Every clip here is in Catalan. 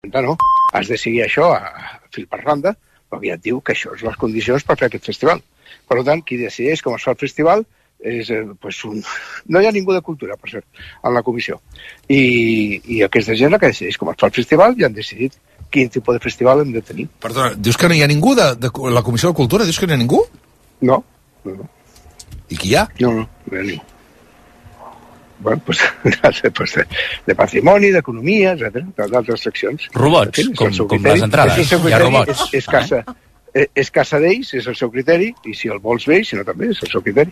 no. Has de seguir això a fil per randa, perquè ja et diu que això és les condicions per fer aquest festival. Per tant, qui decideix com es fa el festival és no hi ha ningú de cultura, per cert, en la comissió. I aquesta gent la que decideix com es fa el festival ja han decidit quin tipus de festival hem de tenir. Perdona, dius que no hi ha ningú de la comissió de cultura? Dius que no hi ha ningú? No. I qui hi ha? No hi ha ningú. Bueno, pues de patrimoni, d'economia, etc., d'altres seccions. Robots, com les entrades. Hi ha robots. És casa d'ells, és el seu criteri, i si el vols bé, si no també, és el seu criteri.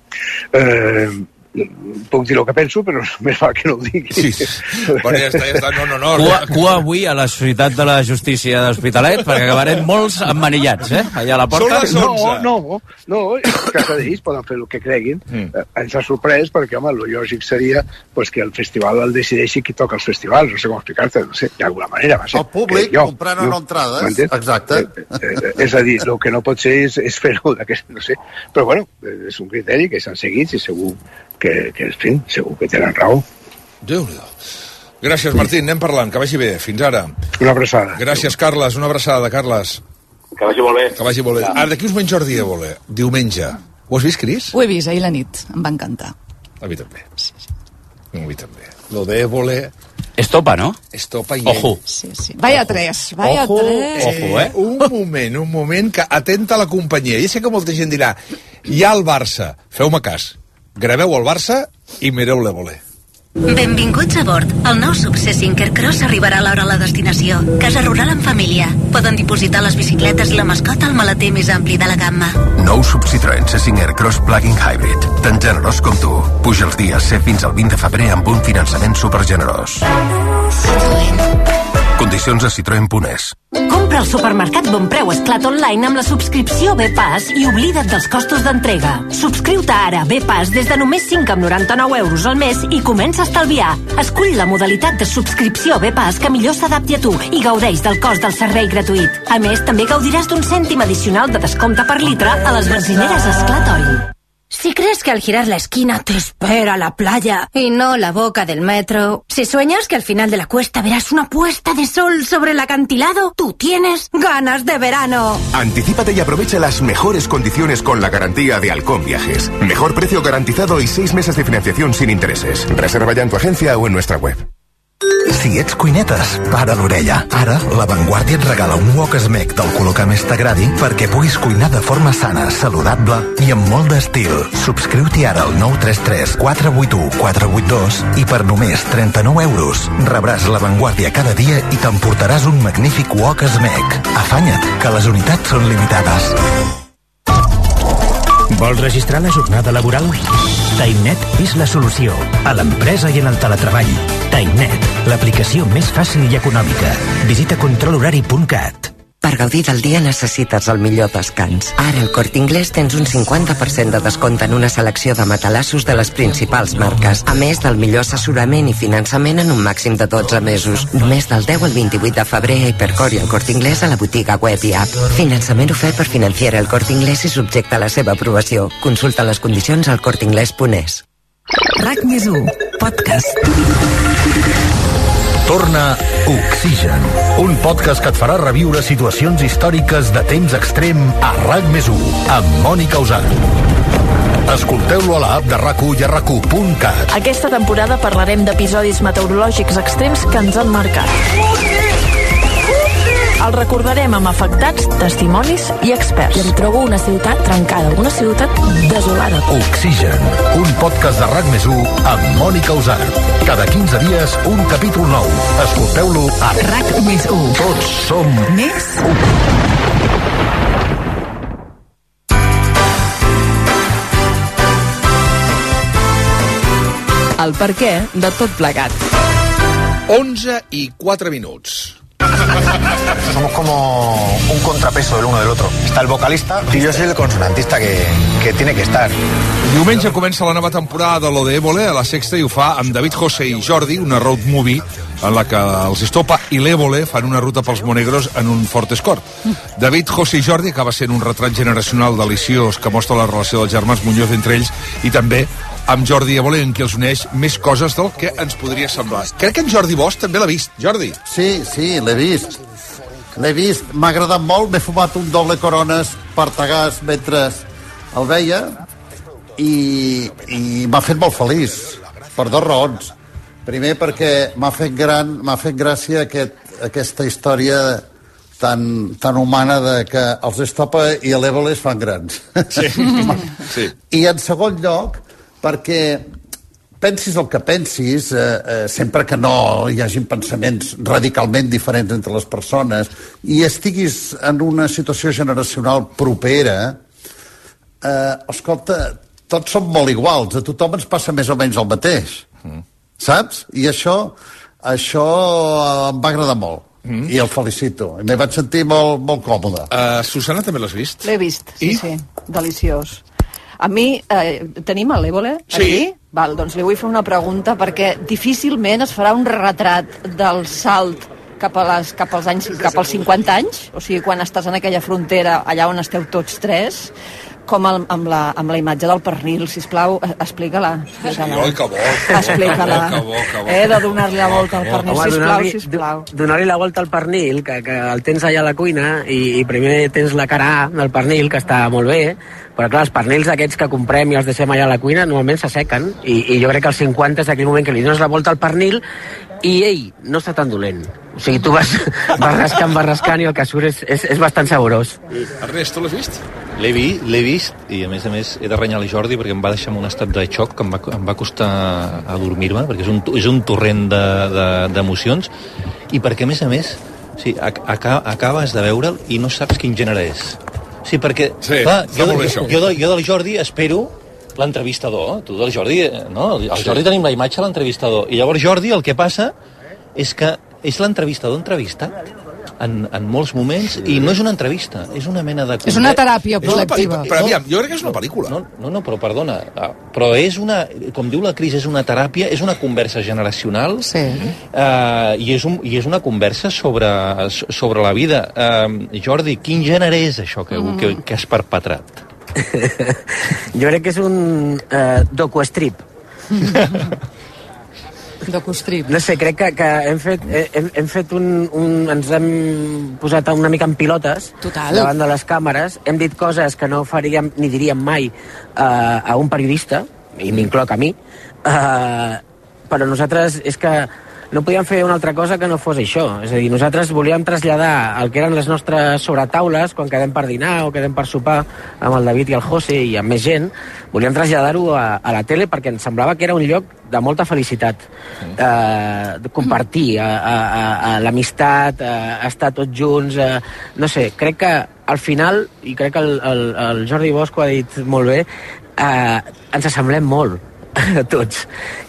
Puc dir el que penso, però més val que no ho digui. Sí. Bueno, ja està. No. Cua avui a la Societat de la Justícia d'Hospitalet, perquè acabarem molts emmanillats, allà a la porta. Són les 11. No, és casa d'ells, poden fer el que creguin. Ens ha sorprès, perquè, home, el lògic seria que el festival el decideixi qui toca els festivals, no sé com explicar-te, no sé, d'alguna manera va ser. El públic comprant una entrades, exacte. És a dir, el que no pot ser és fer-ho d'aquest, no sé, però bueno, és un criteri que s'han seguit i segur que en fi, segur que tenen raó. Déu-n'hi-do. Gràcies, Martín, anem parlant, que vagi bé, fins ara. Una abraçada. Gràcies, Carles, una abraçada, Carles. Que vagi molt bé. Que vagi molt bé. Ara, d'aquí us menys Jordi Évole, diumenge. Ho has vist, Cris? Ho he vist ahir la nit, em va encantar. A mi també. Sí. A mi també. Lo de Évole... Estopa, ¿no? Estopa i Ojo. Sí. Vaya tres. Ojo, Un moment que atenta a la companyia. Ja sé que molta gent dirà, hi ha el Barça, feu-me cas. Graveu el Barça i mireu l'Évole. Benvinguts a bord. El nou Sub C5 Aircross arribarà a l'hora a la destinació. Casa rural en família. Poden dipositar les bicicletes i la mascota al maleter més ampli de la gamma. Nou Sub Citroën C5 Aircross Plug-in Hybrid. Tan generós com tu. Puja els dies C fins al 20 de febrer amb un finançament supergenerós. Condicions a Citroën.es. Compra al supermercat Bonpreu Esclat online amb la subscripció B-Pass i oblida't dels costos d'entrega. Subscriu-te ara a B-Pass des de només 5,99 € al mes i comença a estalviar. Escull la modalitat de subscripció B-Pass que millor s'adapti a tu i gaudeix del cost del servei gratuït. A més, també gaudiràs d'un cèntim addicional de descompte per litre a les benzineres Esclat Oil. Si crees que al girar la esquina te espera la playa y no la boca del metro, si sueñas que al final de la cuesta verás una puesta de sol sobre el acantilado, tú tienes ganas de verano. Anticípate y aprovecha las mejores condiciones con la garantía de Halcón Viajes. Mejor precio garantizado y 6 meses de financiación sin intereses. Reserva ya en tu agencia o en nuestra web. Si ets cuinetes, para l'orella. Ara, La Vanguardia et regala un wok smeg del color que més t'agradi perquè puguis cuinar de forma sana, saludable i amb molt d'estil. Subscriu-t'hi ara al 933 481 482 i per només 39 € rebràs La Vanguardia cada dia i t'emportaràs un magnífic wok smeg. Afanya't, que les unitats són limitades. Vols registrar la jornada laboral? TimeNet és la solució a l'empresa i en el teletreball. TimeNet, l'aplicació més fàcil i econòmica. Visita controlhorari.cat. Per gaudir del dia necessites el millor descans. Ara al Corte Inglés tens un 50% de descompte en una selecció de matalassos de les principals marques. A més del millor assessorament i finançament en un màxim de 12 mesos. Només del 10 al 28 de febrer a Hipercor i al Corte Inglés a la botiga web i app. Finançament ofert per Financiera El Corte Inglés i subjecte a la seva aprovació. Consulta les condicions al corteinglés.es. RAC+1, podcast. Torna Oxigen, un podcast que et farà reviure situacions històriques de temps extrem a RAC+1, amb Mònica Usant. Escolteu-lo a l'app de RAC1 i a RAC1.cat. Aquesta temporada parlarem d'episodis meteorològics extrems que ens han marcat. El recordarem amb afectats, testimonis i experts. I em trobo una ciutat trencada, una ciutat desolada. Oxigen, un podcast de RAC+1 amb Mònica Usart. Cada 15 dies, un capítol nou. Escolteu-lo a RAC+1. Tots som més 1. El perquè de tot plegat. 11:04. Somos como un contrapeso del uno del otro. Está el vocalista y yo soy el consonantista que tiene que estar. Diumenge comença la nova temporada de Lo de Évole a la Sexta i ho fa amb David José i Jordi, una road movie en la que els Estopa i l'Évole fan una ruta pels Monegros en un Ford Escort. David José i Jordi acaba sent un retrat generacional deliciós que mostra la relació dels germans Muñoz entre ells i també amb Jordi Évole, en qui els uneix més coses del que ens podria semblar. Crec que en Jordi Bosch també l'ha vist. Jordi. Sí, l'he vist. L'he vist, m'ha agradat molt, m'he fumat un doble Corones per Tagars mentre el veia i m'ha fet molt feliç, per 2 raons. Primer, perquè m'ha fet gràcia aquesta història tan humana de que els Estopa i l'Évole es fan grans. Sí. I en segon lloc, perquè pensis el que pensis, sempre que no hi hagin pensaments radicalment diferents entre les persones i estiguis en una situació generacional propera, escolta, tots som molt iguals, a tothom ens passa més o menys el mateix, saps? I això em va agradar molt. I el felicito. M'hi vaig sentir molt còmode. Susana, també l'has vist? L'he vist, sí. Deliciós. A mi, tenim a l'Évole aquí? Val, doncs li vull fer una pregunta, perquè difícilment es farà un retrat del salt cap als 50 anys, o sigui, quan estàs en aquella frontera, allà on esteu tots tres, com amb la imatge del pernil, sisplau, explica-la. Oi, que bo. Explica-la. De donar-li la volta al pernil, sisplau. Donar-li la volta al pernil, que el tens allà a la cuina, i primer tens la cara A del pernil, que està molt bé, però clar, els pernils aquests que comprem i els deixem allà a la cuina normalment s'assequen, i jo crec que als 50 és aquell moment que li dones la volta al pernil i ell no està tan dolent. O sigui, tu vas rascant i el que surt és bastant saborós. Ernest, tu l'has vist? L'he vist i a més he de renyar el Jordi perquè em va deixar en un estat de xoc que em va costar adormir-me, perquè és un torrent d'emocions i perquè a més sí, acabes de veure'l i no saps quin gènere és. Sí, perquè clar, jo del Jordi espero l'entrevistador. Tu del Jordi, no? El Jordi tenim la imatge de l'entrevistador. I llavors Jordi el que passa és que és l'entrevistador entrevistat en molts moments, i no és una entrevista, és una mena de... És una teràpia col·lectiva. Però aviam, jo crec que és una pel·lícula. No, però perdona, però és una, com diu la Cris, és una teràpia, és una conversa generacional, i és una conversa sobre la vida. Jordi, quin gènere és això que has perpetrat? Jo crec que és un docustrip. Docustrip. No sé, crec que hem fet ens hem posat una mica en pilotes davant de les càmeres, hem dit coses que no faríem ni diríem mai a un periodista, i m'incloc a mi, però nosaltres és que no podíem fer una altra cosa que no fos això. És a dir, nosaltres volíem traslladar el que eren les nostres sobretaules quan quedem per dinar o quedem per sopar amb el David i el José i amb més gent, volíem traslladar-ho a la tele perquè ens semblava que era un lloc de molta felicitat, de compartir l'amistat, estar tots junts, no sé, crec que al final, i crec que el Jordi Bosch ho ha dit molt bé, ens assemblem molt tots,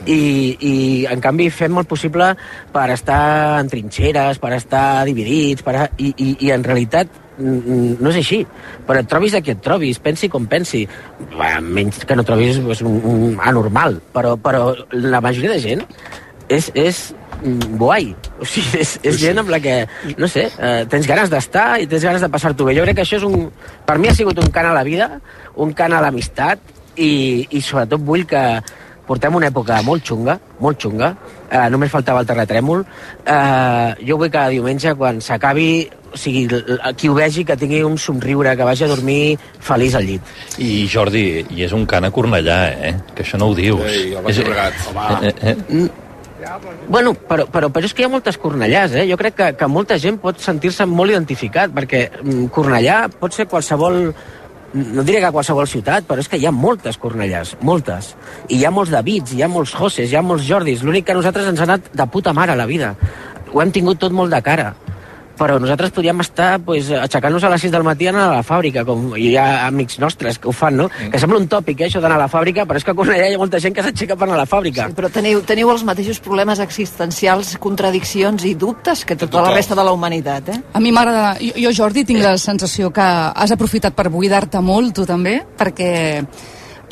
i en canvi fem molt possible per estar en trinxeres, per estar dividits, i en realitat no és així, però et trobis a qui et trobis, pensi com pensi, menys que no trobis un anormal, però la majoria de gent és guai, o sigui, és gent amb la que, no sé, tens ganes d'estar i tens ganes de passar-t'ho bé. Jo crec que això per mi ha sigut un cant a la vida, un cant a l'amistat, i sobretot vull que portem una època molt xunga, només faltava el terratrèmol, jo vull que diumenge quan s'acabi, o sigui, qui ho vegi que tingui un somriure, que vagi a dormir feliç al llit. I Jordi, i és un cant a Cornellà, que això no ho dius. Ei, el Baix Llobregat. Bueno, però és que hi ha moltes Cornellàs, jo crec que molta gent pot sentir-se molt identificat, perquè Cornellà pot ser qualsevol, no diré que qualsevol ciutat, però és que hi ha moltes Cornellàs, moltes. I hi ha molts Davids, hi ha molts Joses, hi ha molts Jordis. L'únic que a nosaltres ens ha anat de puta mare a la vida. Ho hem tingut tot molt de cara. Però nosaltres podríem estar aixecant-nos a les 6 del matí i anar a la fàbrica, com hi ha amics nostres que ho fan, no? Que sembla un tòpic, això d'anar a la fàbrica, però és que a Cornellà hi ha molta gent que s'aixeca per anar a la fàbrica. Sí, però teniu els mateixos problemes existencials, contradiccions i dubtes que tota la resta de la humanitat, A mi m'agrada... Jo, Jordi, tinc la sensació que has aprofitat per buidar-te molt, tu també, perquè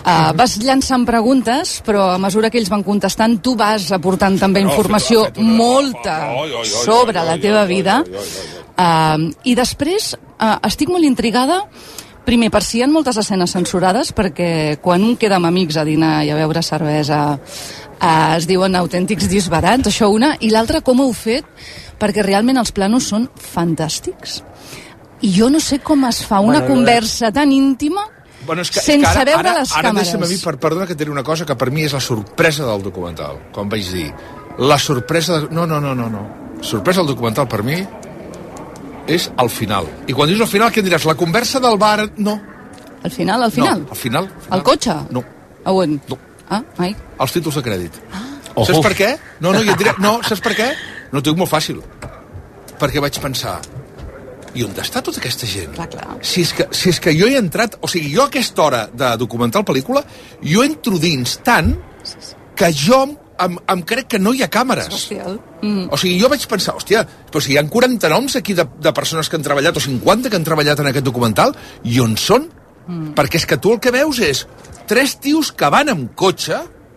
Vas llançant preguntes, però a mesura que ells van contestant, tu vas aportant també informació molta sobre la teva vida. I després estic molt intrigada, primer, per si hi ha moltes escenes censurades, perquè quan un queda amb amics a dinar i a beure cervesa es diuen autèntics disbarats, això una, i l'altra, com ho heu fet, perquè realment els planos són fantàstics. I jo no sé com es fa una conversa tan íntima sense veure les càmeres. Ara deixa'm a mi, perdona que et diré una cosa que per mi és la sorpresa del documental. Com vaig dir, la sorpresa... No. Sorpresa del documental per mi és al final. I quan dius al final, què em diràs? La conversa del bar... No. Al final? No, al final. Al cotxe? No. A on? No. Mai? Els títols de crèdit. Saps per què? No, jo et diré... No, saps per què? No, t'ho dic molt fàcil. Perquè vaig pensar... I on està tota aquesta gent? Clar. Si és que jo he entrat... O sigui, jo a aquesta hora de documental pel·lícula, jo entro dins tant que jo em crec que no hi ha càmeres. O sigui, jo vaig pensar, hòstia, però si hi ha 40 noms aquí de persones que han treballat, o 50 que han treballat en aquest documental, i on són? Perquè és que tu el que veus és 3 tios que van amb cotxe,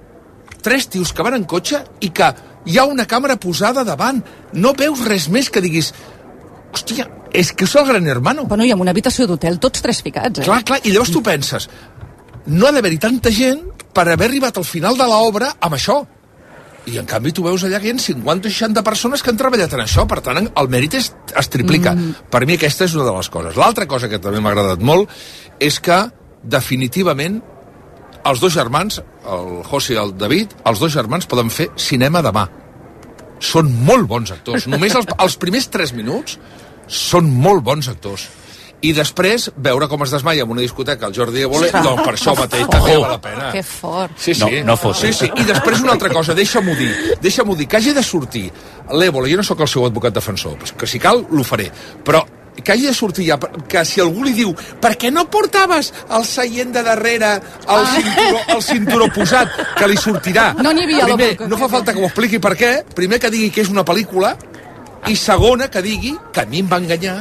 i que hi ha una càmera posada davant. No veus res més que diguis... Hòstia, és que és el Gran Hermano. Bueno, i en una habitació d'hotel, tots 3 ficats, Clar, i llavors tu penses, no ha d'haver-hi tanta gent per haver arribat al final de l'obra amb això. I en canvi tu veus allà que hi ha 50 o 60 persones que han treballat en això, per tant el mèrit es triplica. Per mi aquesta és una de les coses. L'altra cosa que també m'ha agradat molt és que definitivament els 2 germans, el José i el David, els 2 germans poden fer cinema demà. Són molt bons actors. Només els primers 3 minuts són molt bons actors. I després, veure com es desmaia en una discoteca el Jordi Évole, doncs per això mateix també val la pena. Que fort. Sí. No fos. Sí. I després una altra cosa, deixa'm-ho dir, que hagi de sortir l'Évole, jo no sóc el seu advocat defensor, que si cal l'ho faré, però que hagi de sortir ja, que si algú li diu per què no portaves el seient de darrere el cinturó posat, que li sortirà. No n'hi havia. Primer, no fa falta que ho expliqui per què, primer que digui que és una pel·lícula, i segona que digui que a mi em va enganyar,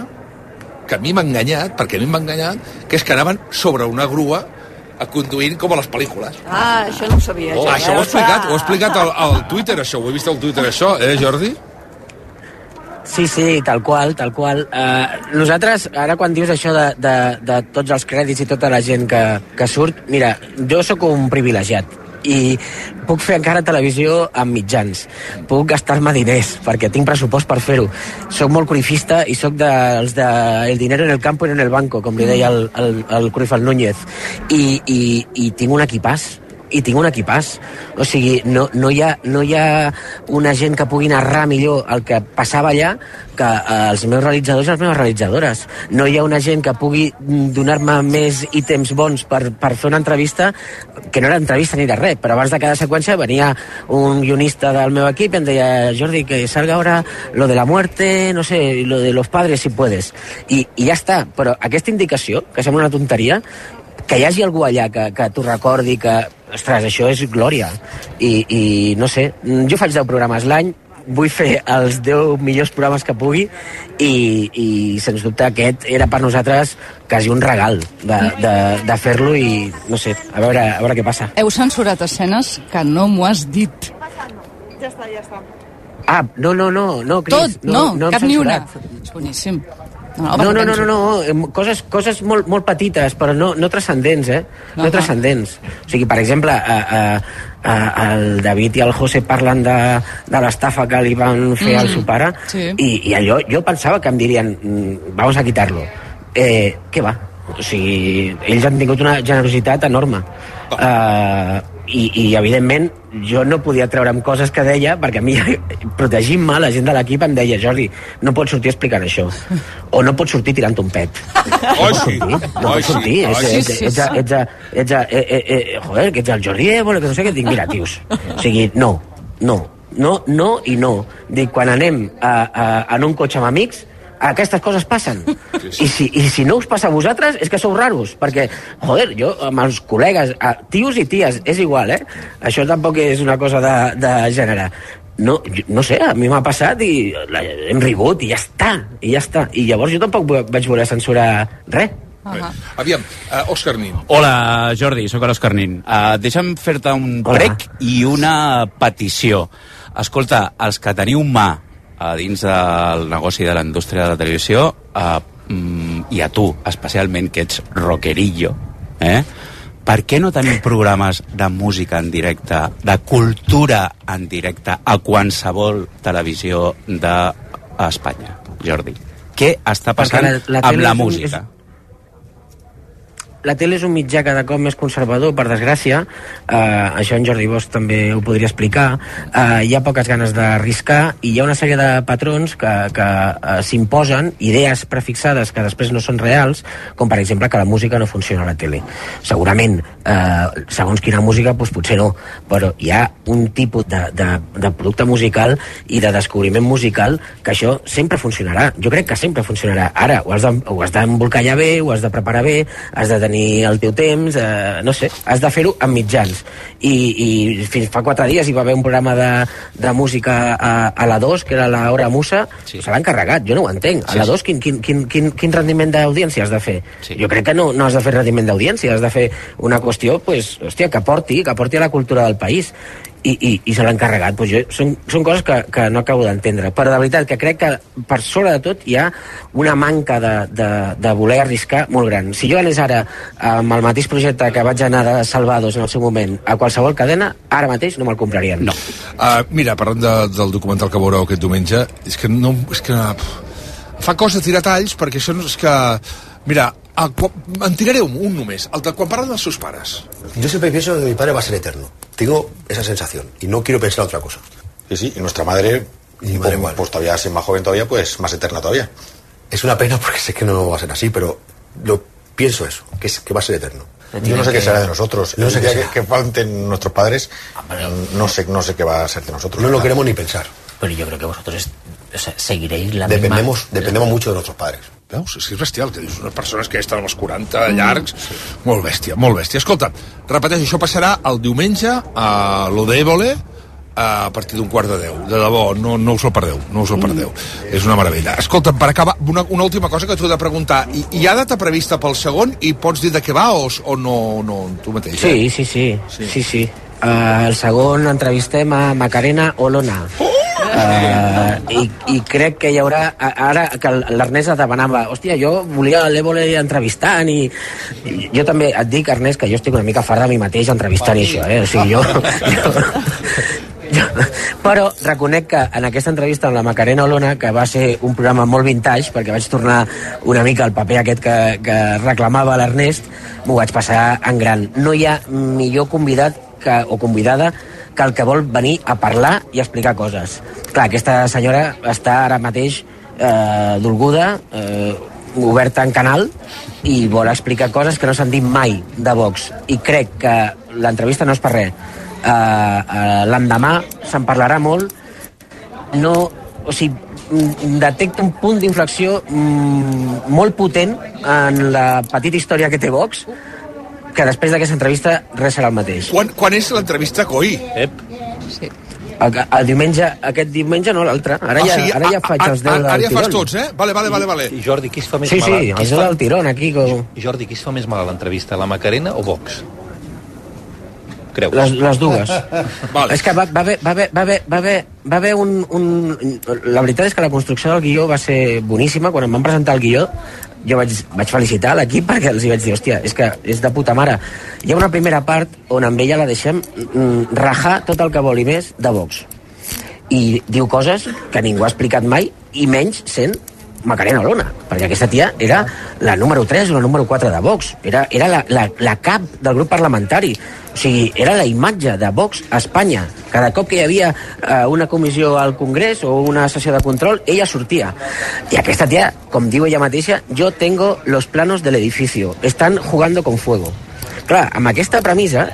que és que anaven sobre una grua conduint com a les pel·lícules. Això no ho sabia. Això ho he explicat al Twitter, això, ho he vist al Twitter, això, Jordi? Sí, tal qual. Nosaltres, ara quan dius això de tots els crèdits i tota la gent que surt, mira, jo sóc un privilegiat i puc fer encara televisió amb mitjans. Puc gastar-me diners, perquè tinc pressupost per fer-ho. Soc molt cruyfista i soc dels de el dinero en el campo y en el banco, com li deia el Cruyff al Núñez. I tinc un equipàs. O sigui, no hi ha una gent que pugui narrar millor el que passava allà que els meus realitzadors i les meves realitzadores. No hi ha una gent que pugui donar-me més ítems bons per fer una entrevista, que no era entrevista ni de res, però abans de cada seqüència venia un guionista del meu equip i em deia, Jordi, que salga ahora lo de la muerte, no sé, lo de los padres si puedes. I ja està, però aquesta indicació, que sembla una tonteria, que hi hagi algú allà que t'ho recordi, que, ostres, això és glòria. I no sé, jo faig 10 programes l'any, vull fer els 10 millors programes que pugui i sens dubte aquest era per nosaltres quasi un regal de fer-lo i no sé, a veure què passa. Heu censurat escenes que no m'ho has dit. Ja està. No, Cris. Tot, cap ni una. És boníssim. No, coses molt petites, però no transcendents, No transcendents. O sigui, per exemple, el David i el José parlen de l'estafa que li van fer al seu pare, i allò, jo pensava que em dirien vamos a quitarlo. Què va? O sigui, ells han tingut una generositat enorme. I evidentment jo no podia treure'm coses que deia perquè a mi, protegint-me, la gent de l'equip em deia, Jordi, no pots sortir explicant això o no pots sortir tirant un pet. No pots sortir. Joder, que ets el Jordi Évole, que no sé què. Dic, mira, tios, o sigui, no i no. Dic, quan anem en un cotxe amb amics, aquestes coses passen. I si no us passa a vosaltres, és que sou raros, perquè, joder, jo amb els col·legues, tios i ties, és igual, Això tampoc és una cosa de gènere. No sé, a mi m'ha passat i hem rigut i ja està. I llavors jo tampoc vaig voler censurar res. Aviam, Òscar Nin. Hola, Jordi, sóc l'Òscar Nin. Deixa'm fer-te un prec i una petició. Escolta, els que teniu mà a dins del negoci de la indústria de la televisió, i a tu, especialment, que ets rockerillo, per què no tenim programes de música en directe, de cultura en directe, a qualsevol televisió d'Espanya, Jordi? Què està passant amb la música? La tele és un mitjà cada cop més conservador, per desgràcia. Això en Jordi Bosch també ho podria explicar. Hi ha poques ganes d'arriscar i hi ha una sèrie de patrons que s'imposen, idees prefixades que després no són reals, com per exemple que la música no funciona a la tele. Segurament, segons quina música, doncs potser no, però hi ha un tipus de producte musical i de descobriment musical que això sempre funcionarà. Jo crec que sempre funcionarà. Ara, ho has d'embolcallar bé, ho has de preparar bé, has de tenir el teu temps, no sé, has de fer-ho amb mitjans. I fins fa 4 dies hi va haver un programa de música a la 2, que era la Hora Musa, se l'han carregat, jo no ho entenc. A la 2 quin rendiment d'audiència has de fer? Jo crec que no has de fer rendiment d'audiència, has de fer una qüestió, pues, hòstia, que porti a la cultura del país. I se l'han carregat. Pues són coses que no acabo d'entendre, però de veritat que crec que per sobre de tot hi ha una manca de voler arriscar molt gran. Si jo anés ara amb el mateix projecte que vaig anar de Salvados en el seu moment a qualsevol cadena, ara mateix no me'l comprarien. No. Mira, parlant del documental que veureu aquest diumenge, és que fa cosa tirar talls, perquè això no és que... Mira, en tiraré un només, el de quan parlen dels seus pares. Yo siempre pienso que mi padre va a ser eterno. Tengo esa sensación y no quiero pensar otra cosa. Sí, y nuestra madre, pues todavía, si es más joven todavía, pues más eterna todavía. Es una pena porque sé que no va a ser así, pero pienso eso, que va a ser eterno. Yo no sé qué será de nosotros. No sé que falten nuestros padres, no sé qué va a ser de nosotros. No lo queremos ni pensar. Pero yo creo que vosotros seguiréis la misma... Dependemos mucho de nuestros padres. Veus? És bestial, que dius, unes persones que estan als 40 llargs, molt bèstia, molt bèstia. Escolta, repeteix, això passarà el diumenge a lo d'Évole a partir d'un 11:15. De debò, no us el perdeu, És una meravella. Escolta, per acabar, una última cosa que t'ho he de preguntar. Hi ha data prevista pel segon i pots dir de què va o no tu mateix? Sí. El segon entrevistem a Macarena Olona. I crec que hi haurà ara que l'Ernest demanava, hòstia, jo volia l'Évole entrevistant i jo també et dic, Ernest, que jo estic una mica fart de mi mateix entrevistant això, o sigui, però reconec que en aquesta entrevista amb la Macarena Olona, que va ser un programa molt vintage, perquè vaig tornar una mica al paper aquest que reclamava l'Ernest, m'ho vaig passar en gran. No hi ha millor convidat o convidada que el que vol venir a parlar i a explicar coses. Clar, aquesta senyora està ara mateix dolguda, oberta en canal, i vol explicar coses que no s'han dit mai de Vox. I crec que l'entrevista no és per res. L'endemà se'n parlarà molt. O sigui, detecta un punt d'inflexió molt potent en la petita història que té Vox, que després d'aquesta entrevista res serà el mateix. Quan és l'entrevista, coi? Sí. El diumenge, aquest diumenge no, l'altre. Ara ja faig els 10 del tirón. Ara ja fas tots, Vale. Jordi, qui es fa més mal? Sí, els 10 del tirón, aquí. Jordi, qui es fa més mal a l'entrevista, la Macarena o Vox? Creus? Les dues. Vale. És que va haver un... La veritat és que la construcció del guió va ser boníssima. Quan em van presentar el guió, jo vaig felicitar l'equip perquè els vaig dir, hòstia, és que és de puta mare. Hi ha una primera part on amb ella la deixem rajar tot el que vol i més de Vox. I diu coses que ningú ha explicat mai, i menys sent Macarena Olona, perquè aquesta tia era la número 3 o la número 4 de Vox. Era la cap del grup parlamentari. O sigui, era la imatge de Vox a Espanya. Cada cop que hi havia una comissió al Congrés o una sessió de control, ella sortia. I aquesta tia, com diu ella mateixa, yo tengo los planos del edificio. Están jugando con fuego. Clar, amb aquesta premissa,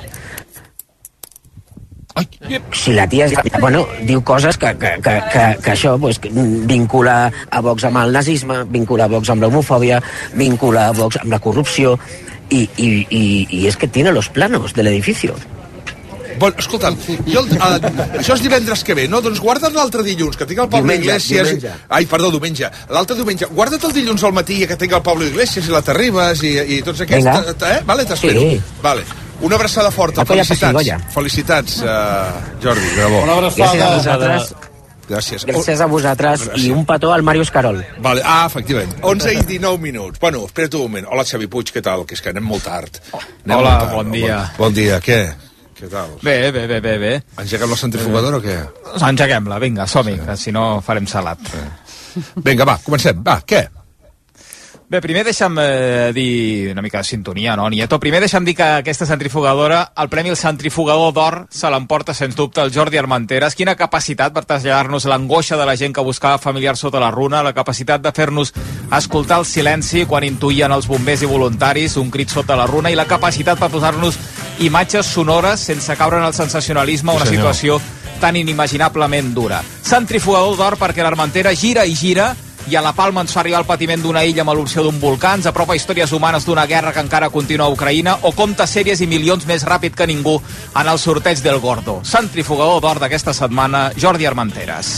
si la tia diu coses que això vincula a Vox amb el nazisme, vincula a Vox amb l'homofòbia, vincula a Vox amb la corrupció, y es que tiene los planos del edificio. Bon, escolta'm, això és divendres que ve, no? Doncs guarda't l'altre dilluns, que tinc el Pablo Iglesias... Diumenge. L'altre diumenge. Guarda't el dilluns al matí, que tinc el Pablo Iglesias i la Terribas i tots aquests. Vale, t'espero. Vale. Una abraçada forta. Felicitats, Jordi. Bravo. Una abraçada. Gràcies. Gràcies a vosaltres. I un petó al Màrius Carol. Vale. Efectivament. 11 i 19 minuts. Bueno, espera't un moment. Hola, Xavi Puig, què tal? Que és que anem molt tard. Hola, bon dia. Bon dia, què? Què tal? Bé. Engeguem la centrifugadora o què? Engeguem-la, vinga, som-hi, que si no farem salat. Vinga, va, comencem. Va, què? Bé, primer deixa'm dir una mica de sintonia, no, Nieto? Primer deixa'm dir que aquesta centrifugadora, el Premi al Centrifugador d'Or, se l'emporta, sens dubte, el Jordi Armenteres. Quina capacitat per traslladar-nos l'angoixa de la gent que buscava familiars sota la runa, la capacitat de fer-nos escoltar el silenci quan intuïen els bombers i voluntaris un crit sota la runa, i la capacitat per posar-nos imatges sonores sense caure en el sensacionalisme, una situació tan inimaginablement dura. Centrifugador d'Or perquè l'Armentera gira i gira, i a la Palma ens fa arribar el patiment d'una illa amb l'erupció d'un volcà, ens apropa històries humanes d'una guerra que encara continua a Ucraïna, o compta sèries i milions més ràpid que ningú en el sorteig del Gordo. Centrifugador d'Or d'aquesta setmana, Jordi Armenteres.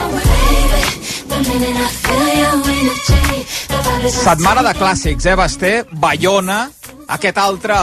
Setmana de clàssics, Basté? Bayona, aquest altre,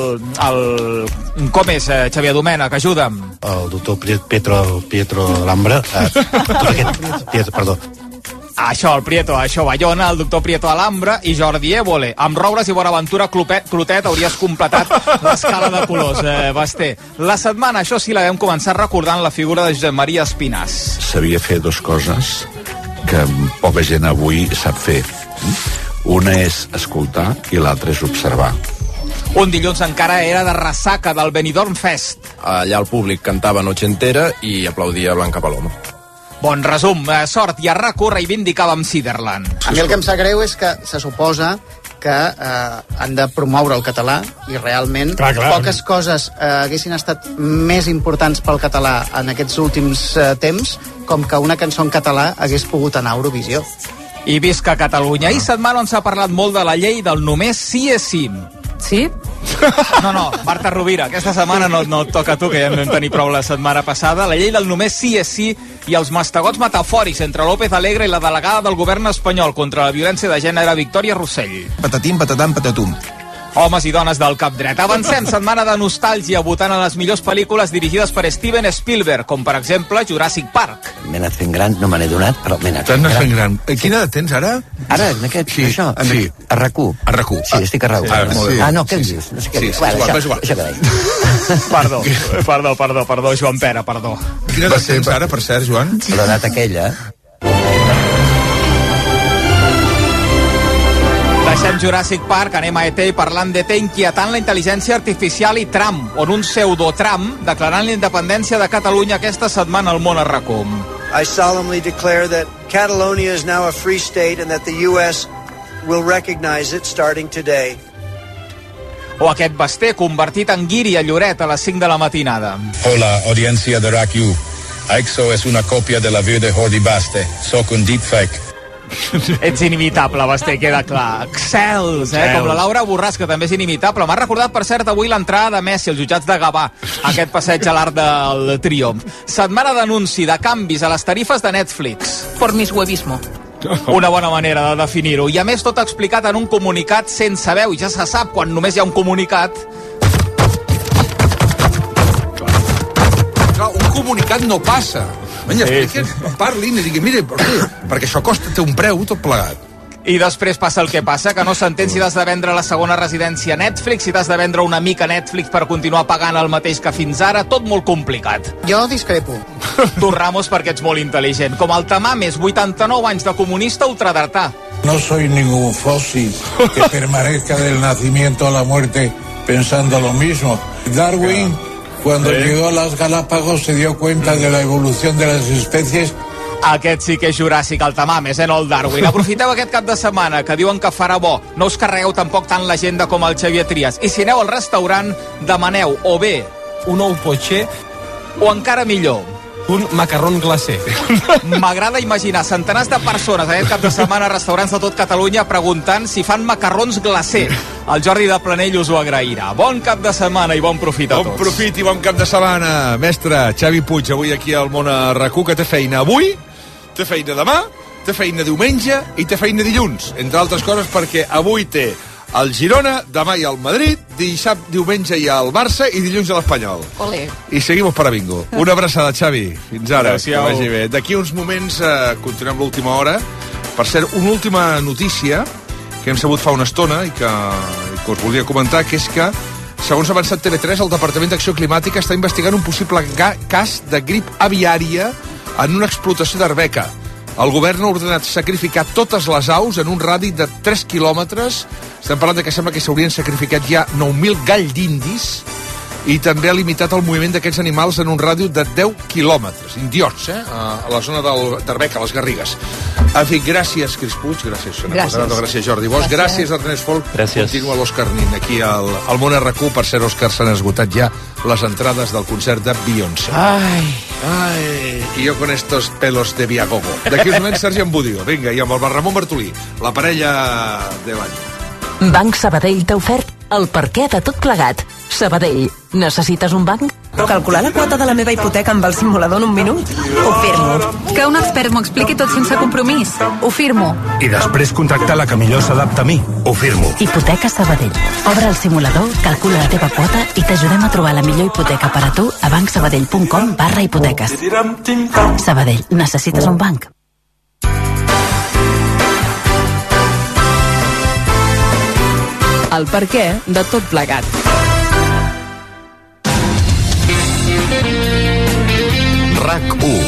com és, Xavier Domènech? Ajuda'm. El doctor Pietro Alhambra. Perdó. Això, el Prieto, Bayona, el doctor Prieto Alhambra i Jordi Évole. Amb Roures i Bonaventura Clotet hauries completat l'escala de colors, Basté. La setmana, això sí, la vam començar recordant la figura de Josep Maria Espinàs. Sabia fer dos coses que poca gent avui sap fer. Una és escoltar i l'altra és observar. Un dilluns encara era de ressaca del Benidorm Fest. Allà el públic cantava Noche Entera i aplaudia Blanca Paloma. Bon resum, sort i a RAC1 reivindicàvem Ciderland. A mi el que em sap greu és que se suposa que han de promoure el català i realment poques coses haguessin estat més importants pel català en aquests últims temps com que una cançó en català hagués pogut anar a Eurovisió. I visca Catalunya. I setmana on s'ha parlat molt de la llei del només sí és sí. Sí? No, Marta Rovira, aquesta setmana no et toca a tu, que ja en vam tenir prou la setmana passada. La llei del només sí és sí i els mastegots metafòrics entre López Alegre i la delegada del govern espanyol contra la violència de gènere, Victòria Rossell. Patatim, patatam, patatum. Homes i dones del cap dret. Avancem, setmana de nostàlgia, votant a les millors pel·lícules dirigides per Steven Spielberg, com per exemple Jurassic Park. M'he anat fent gran, no me n'he donat, però m'he anat fent gran. Quina edat tens ara? Ara, en aquest, això? Sí. A RAC1. A RAC1. Sí, estic a RAC1. Ah, no, què em dius? No sé què dius. Això que deia. Perdó, Joan Pere, perdó. Quina edat tens ara, per cert, Joan? L'edat aquella. Deixem Jurassic Park, anem a ET i parlant d'ET inquietant la intel·ligència artificial i Trump, on un pseudo-Trump declarant la independència de Catalunya aquesta setmana al món a RAC1. I solemnly declare that Catalonia is now a free state and that the U.S. will recognize it starting today. O aquest Basté convertit en guiri a Lloret a les 5 de la matinada. Hola, audiencia de RAC1. AXO es una copia de la veu de Jordi Basté. Soc un deepfake. Ets inimitable, Basté, queda clar. Excels, com la Laura Borràs, que també és inimitable. M'ha recordat, per cert, avui l'entrada de Messi als jutjats de Gavà, aquest passeig a l'Arc del Triomf. Setmana d'anunci de canvis a les tarifes de Netflix. Por mis huevismo. Una bona manera de definir-ho. I a més, tot explicat en un comunicat sense veu, i ja se sap, quan només hi ha un comunicat... Clar, un comunicat no passa. Vinga, parlin i diguin, mire, perquè això té un preu tot plegat. I després passa el que passa, que no s'entén si t'has de vendre la segona residència a Netflix, si t'has de vendre una mica Netflix per continuar pagant el mateix que fins ara, tot molt complicat. Jo discrepo. Tu, Ramos, perquè ets molt intel·ligent. Com el Tamames, 89 anys de comunista ultradartà. No soy ningún fósil que permanezca del nacimiento a la muerte pensando lo mismo. Darwin, cuando llegó a las Galápagos, se dio cuenta de la evolución de las especies. Aquest sí que és Juràssic, el Tamames, no el Darwin. Aprofiteu aquest cap de setmana, que diuen que farà bo. No us carregueu tampoc tant l'agenda com el Xavier Trias. I si aneu al restaurant, demaneu o bé un ou poché o encara millor, un macarrón glacé. M'agrada imaginar centenars de persones aquest cap de setmana a restaurants de tot Catalunya preguntant si fan macarrons glacé. El Jordi de Planell us ho agrairà. Bon cap de setmana i bon profit a tots. Bon profit i bon cap de setmana. Mestre, Xavi Puig, avui aquí al Món a RAC1, que té feina avui, té feina demà, té feina diumenge i té feina dilluns, entre altres coses perquè avui té el Girona, demà hi ha el Madrid, diumenge hi ha el Barça i dilluns a l'Espanyol. Olé. I seguimos para bingo. Una abraçada, Xavi. Fins ara. Gràcies. Que vagi bé. D'aquí uns moments continuem l'última hora. Per cert, una última notícia que hem sabut fa una estona i que us volia comentar, que és que, segons ha avançat TV3, el Departament d'Acció Climàtica està investigant un possible cas de grip aviària en una explotació d'Arbeca. El govern ha ordenat sacrificar totes les aus en un radi de 3 quilòmetres. Estem parlant que sembla que s'haurien sacrificat ja 9.000 gall d'indis i també ha limitat el moviment d'aquests animals en un ràdio de 10 quilòmetres. Indiots, a la zona d'Arbeca, a les Garrigues. En fi, gràcies, Cris Puig, gràcies, Xona Quadrado, gràcies, Jordi Bosch, gràcies, Ernest Folk. Gràcies. Continua l'Òscar Nin aquí al Món a RAC1. Per cert, Òscar, s'han esgotat ja les entrades del concert de Beyoncé. Ai, i jo con estos pelos de Viagogo. D'aquí uns moments, Sergi Ambudio. Vinga, i amb el Ramon Bartolí, la parella de l'any. Banc Sabadell t'ha ofert el perquè de tot plegat. Sabadell, necessites un banc? Calcular la quota de la meva hipoteca amb el simulador en un minut? Ho firmo. Que un expert m'ho expliqui tot sense compromís? Ho firmo. I després contractar la que millor s'adapta a mi? Ho firmo. Hipoteca Sabadell. Obre el simulador, calcula la teva quota i t'ajudem a trobar la millor hipoteca per a tu a bancsabadell.com/hipoteques. Sabadell, necessites un banc? El perquè de tot plegat. RAC1.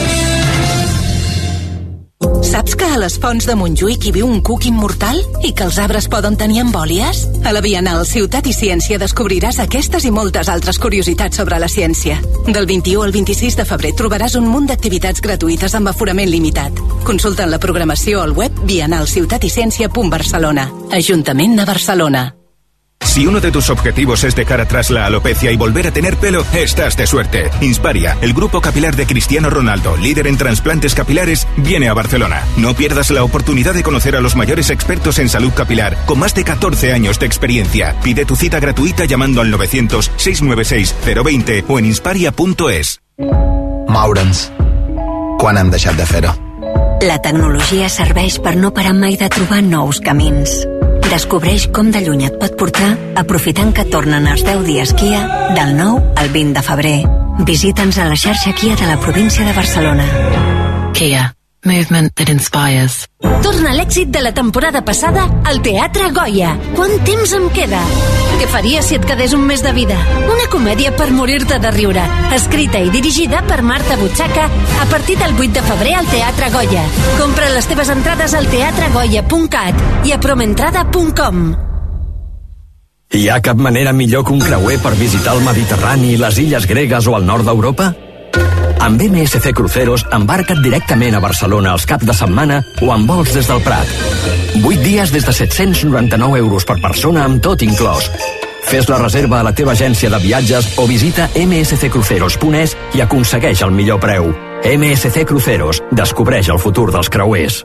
Saps que a les Fonts de Montjuïc hi viu un cuc immortal i que els arbres poden tenir embòlies? A la Bienal Ciutat i Ciència descobriràs aquestes i moltes altres curiositats sobre la ciència. Del 21 al 26 de febrer trobaràs un munt d'activitats gratuïtes amb aforament limitat. Consulta la programació al web bienalciutatyciencia.barcelona. Ajuntament de Barcelona. Si uno de tus objetivos es dejar atrás la alopecia y volver a tener pelo, estás de suerte. Insparia, el grupo capilar de Cristiano Ronaldo, líder en trasplantes capilares, viene a Barcelona. No pierdas la oportunidad de conocer a los mayores expertos en salud capilar, con más de 14 años de experiencia. Pide tu cita gratuita llamando al 900-696-020 o en insparia.es. Moure'ns. Quan hem deixat de fer-ho? La tecnologia serveix per no parar mai de trobar nous camins. Descobreix com de lluny et pot portar aprofitant que tornen els 10 dies Kia del 9 al 20 de febrer. Visita'ns a la xarxa Kia de la província de Barcelona. Kia. Movement that inspires. Torna l'èxit de la temporada passada al Teatre Goya. Quant temps em queda? Què faries si et quedés un mes de vida? Una comèdia per morir-te de riure. Escrita i dirigida per Marta Butxaca a partir del 8 de febrer al Teatre Goya. Compra les teves entrades al teatregoya.cat i a promentrada.com. Hi ha cap manera millor que un creuer per visitar el Mediterrani, les illes gregues o el nord d'Europa? Amb MSC Cruceros embarca't directament a Barcelona els caps de setmana o amb vols des del Prat. 8 dies des de 799 euros per persona amb tot inclòs. Fes la reserva a la teva agència de viatges o visita msccruceros.es i aconsegueix el millor preu. MSC Cruceros. Descobreix el futur dels creuers.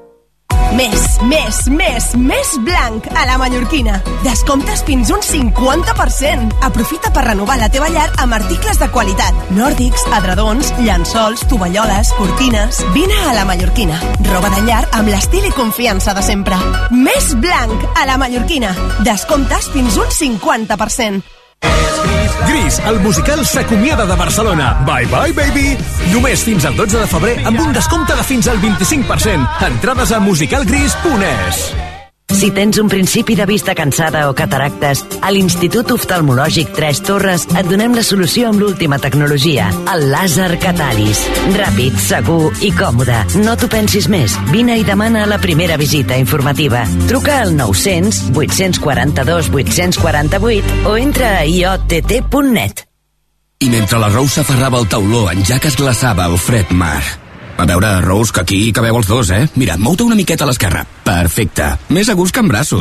Més blanc a la Mallorquina. Descomptes fins un 50%. Aprofita per renovar la teva llar amb articles de qualitat. Nòrdics, edredons, llençols, tovalloles, cortines. Vine a la Mallorquina. Roba de llar amb l'estil i confiança de sempre. Més blanc a la Mallorquina. Descomptes fins un 50%. Gris, el musical s'acomiada de Barcelona. Bye bye baby. Només fins al 12 de febrer amb un descompte de fins al 25%. Entrades a musicalgris.es. Si tens un principi de vista cansada o cataractes, a l'Institut Oftalmològic 3 Torres et donem la solució amb l'última tecnologia, el làser Catalis. Ràpid, segur i còmode. No t'ho pensis més. Vine i demana la primera visita informativa. Truca al 900 842 848 o entra a iott.net. I mentre la Rose s'aferrava al tauló en ja que es glaçava el fred mar. A veure, Rose, que aquí hi cabeu els dos, eh? Mira, mou-te una miqueta a l'esquerra. Perfecte. Més a gust que en braços.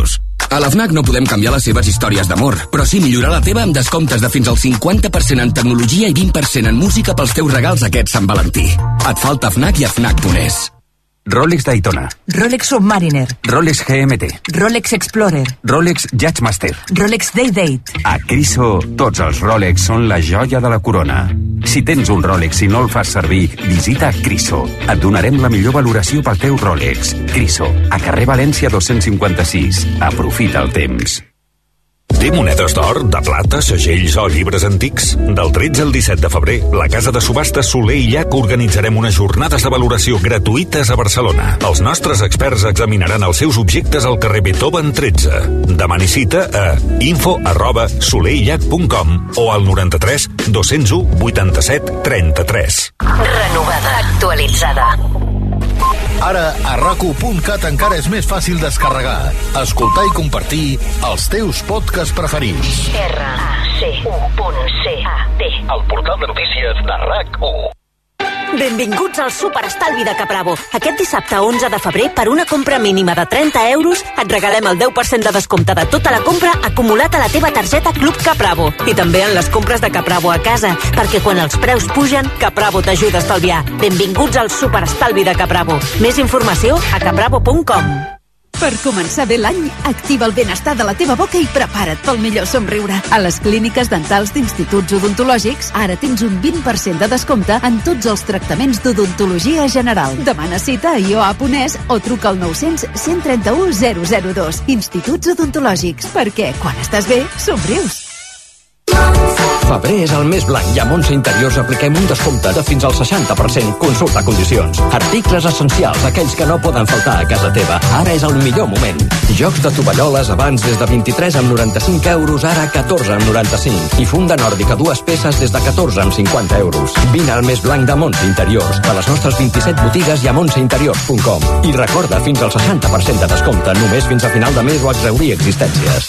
A la FNAC no podem canviar les seves històries d'amor, però sí millorar la teva amb descomptes de fins al 50% en tecnologia i 20% en música pels teus regals aquest Sant Valentí. Et falta FNAC i a FNAC.es. Rolex Daytona, Rolex Submariner, Rolex GMT, Rolex Explorer, Rolex Judgemaster. Rolex Day-Date. A Criso, tots els Rolex són la joia de la corona. Si tens un Rolex i no el fas servir, visita Criso. Et donarem la millor valoració pel teu Rolex. Criso, a carrer València 256. Aprofita el temps. Té monedes d'or, de plata, segells o llibres antics? Del 13 al 17 de febrer, la Casa de Subhastes Soler i Llach organitzarem unes jornades de valoració gratuïtes a Barcelona. Els nostres experts examinaran els seus objectes al carrer Beethoven 13. Demani cita a info@solerilllach.com o al 93 201 87 33. Renovada, actualitzada. Ara, a RAC1.cat encara és més fàcil descarregar, escoltar i compartir els teus podcasts preferits. RAC1.cat. El portal de notícies de RAC1. Benvinguts al Superestalvi de Capravo. Aquest dissabte 11 de febrer, per una compra mínima de 30 euros, et regalem el 10% de descompte de tota la compra acumulat a la teva targeta Club Capravo. I també en les compres de Capravo a casa, perquè quan els preus pugen, Capravo t'ajuda a estalviar. Benvinguts al Superestalvi de Capravo. Més informació a capravo.com. Per començar bé l'any, activa el benestar de la teva boca i prepara't pel millor somriure. A les clíniques dentals d'Instituts Odontològics ara tens un 20% de descompte en tots els tractaments d'odontologia general. Demana cita a ioa.es o truca al 900 131 002. Instituts Odontològics, perquè quan estàs bé, somrius. Febrer és el mes blanc i a Montse Interiors apliquem un descompte de fins al 60%. Consulta condicions. Articles essencials, aquells que no poden faltar a casa teva. Ara és el millor moment. Jocs de tovalloles abans des de 23 amb 95 euros, ara 14 amb 95. I funda nòrdica, 2 peces des de 14 amb 50 euros. Vine al mes blanc de Montse Interiors, a les nostres 27 botigues i a montseinteriors.com. I recorda, fins al 60% de descompte, només fins a final de mes o exhaurir existències.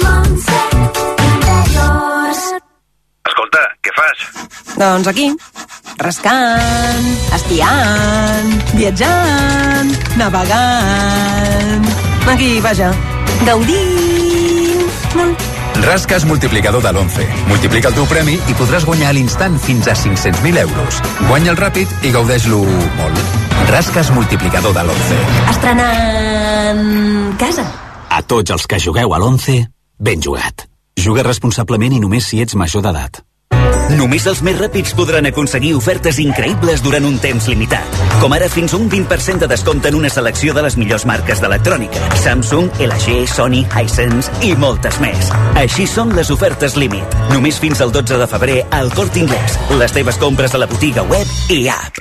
Escolta, què fas? Doncs aquí, rascant, espiant, viatjant, navegant. Aquí, vaja, gaudint. Rasques multiplicador de l'11. Multiplica el teu premi i podràs guanyar a l'instant fins a 500.000 euros. Guanya'l ràpid i gaudeix-lo molt. Rasques multiplicador de l'11. Estrenant casa. A tots els que jugueu a l'11, ben jugat. Juga responsablement i només si ets major d'edat. Només els més ràpids podran aconseguir ofertes increïbles durant un temps limitat. Com ara fins un 20% de descompte en una selecció de les millors marques d'electrònica. Samsung, LG, Sony, Hisense i moltes més. Així són les ofertes límit. Només fins al 12 de febrer al Corte Inglés. Les teves compres a la botiga web i app.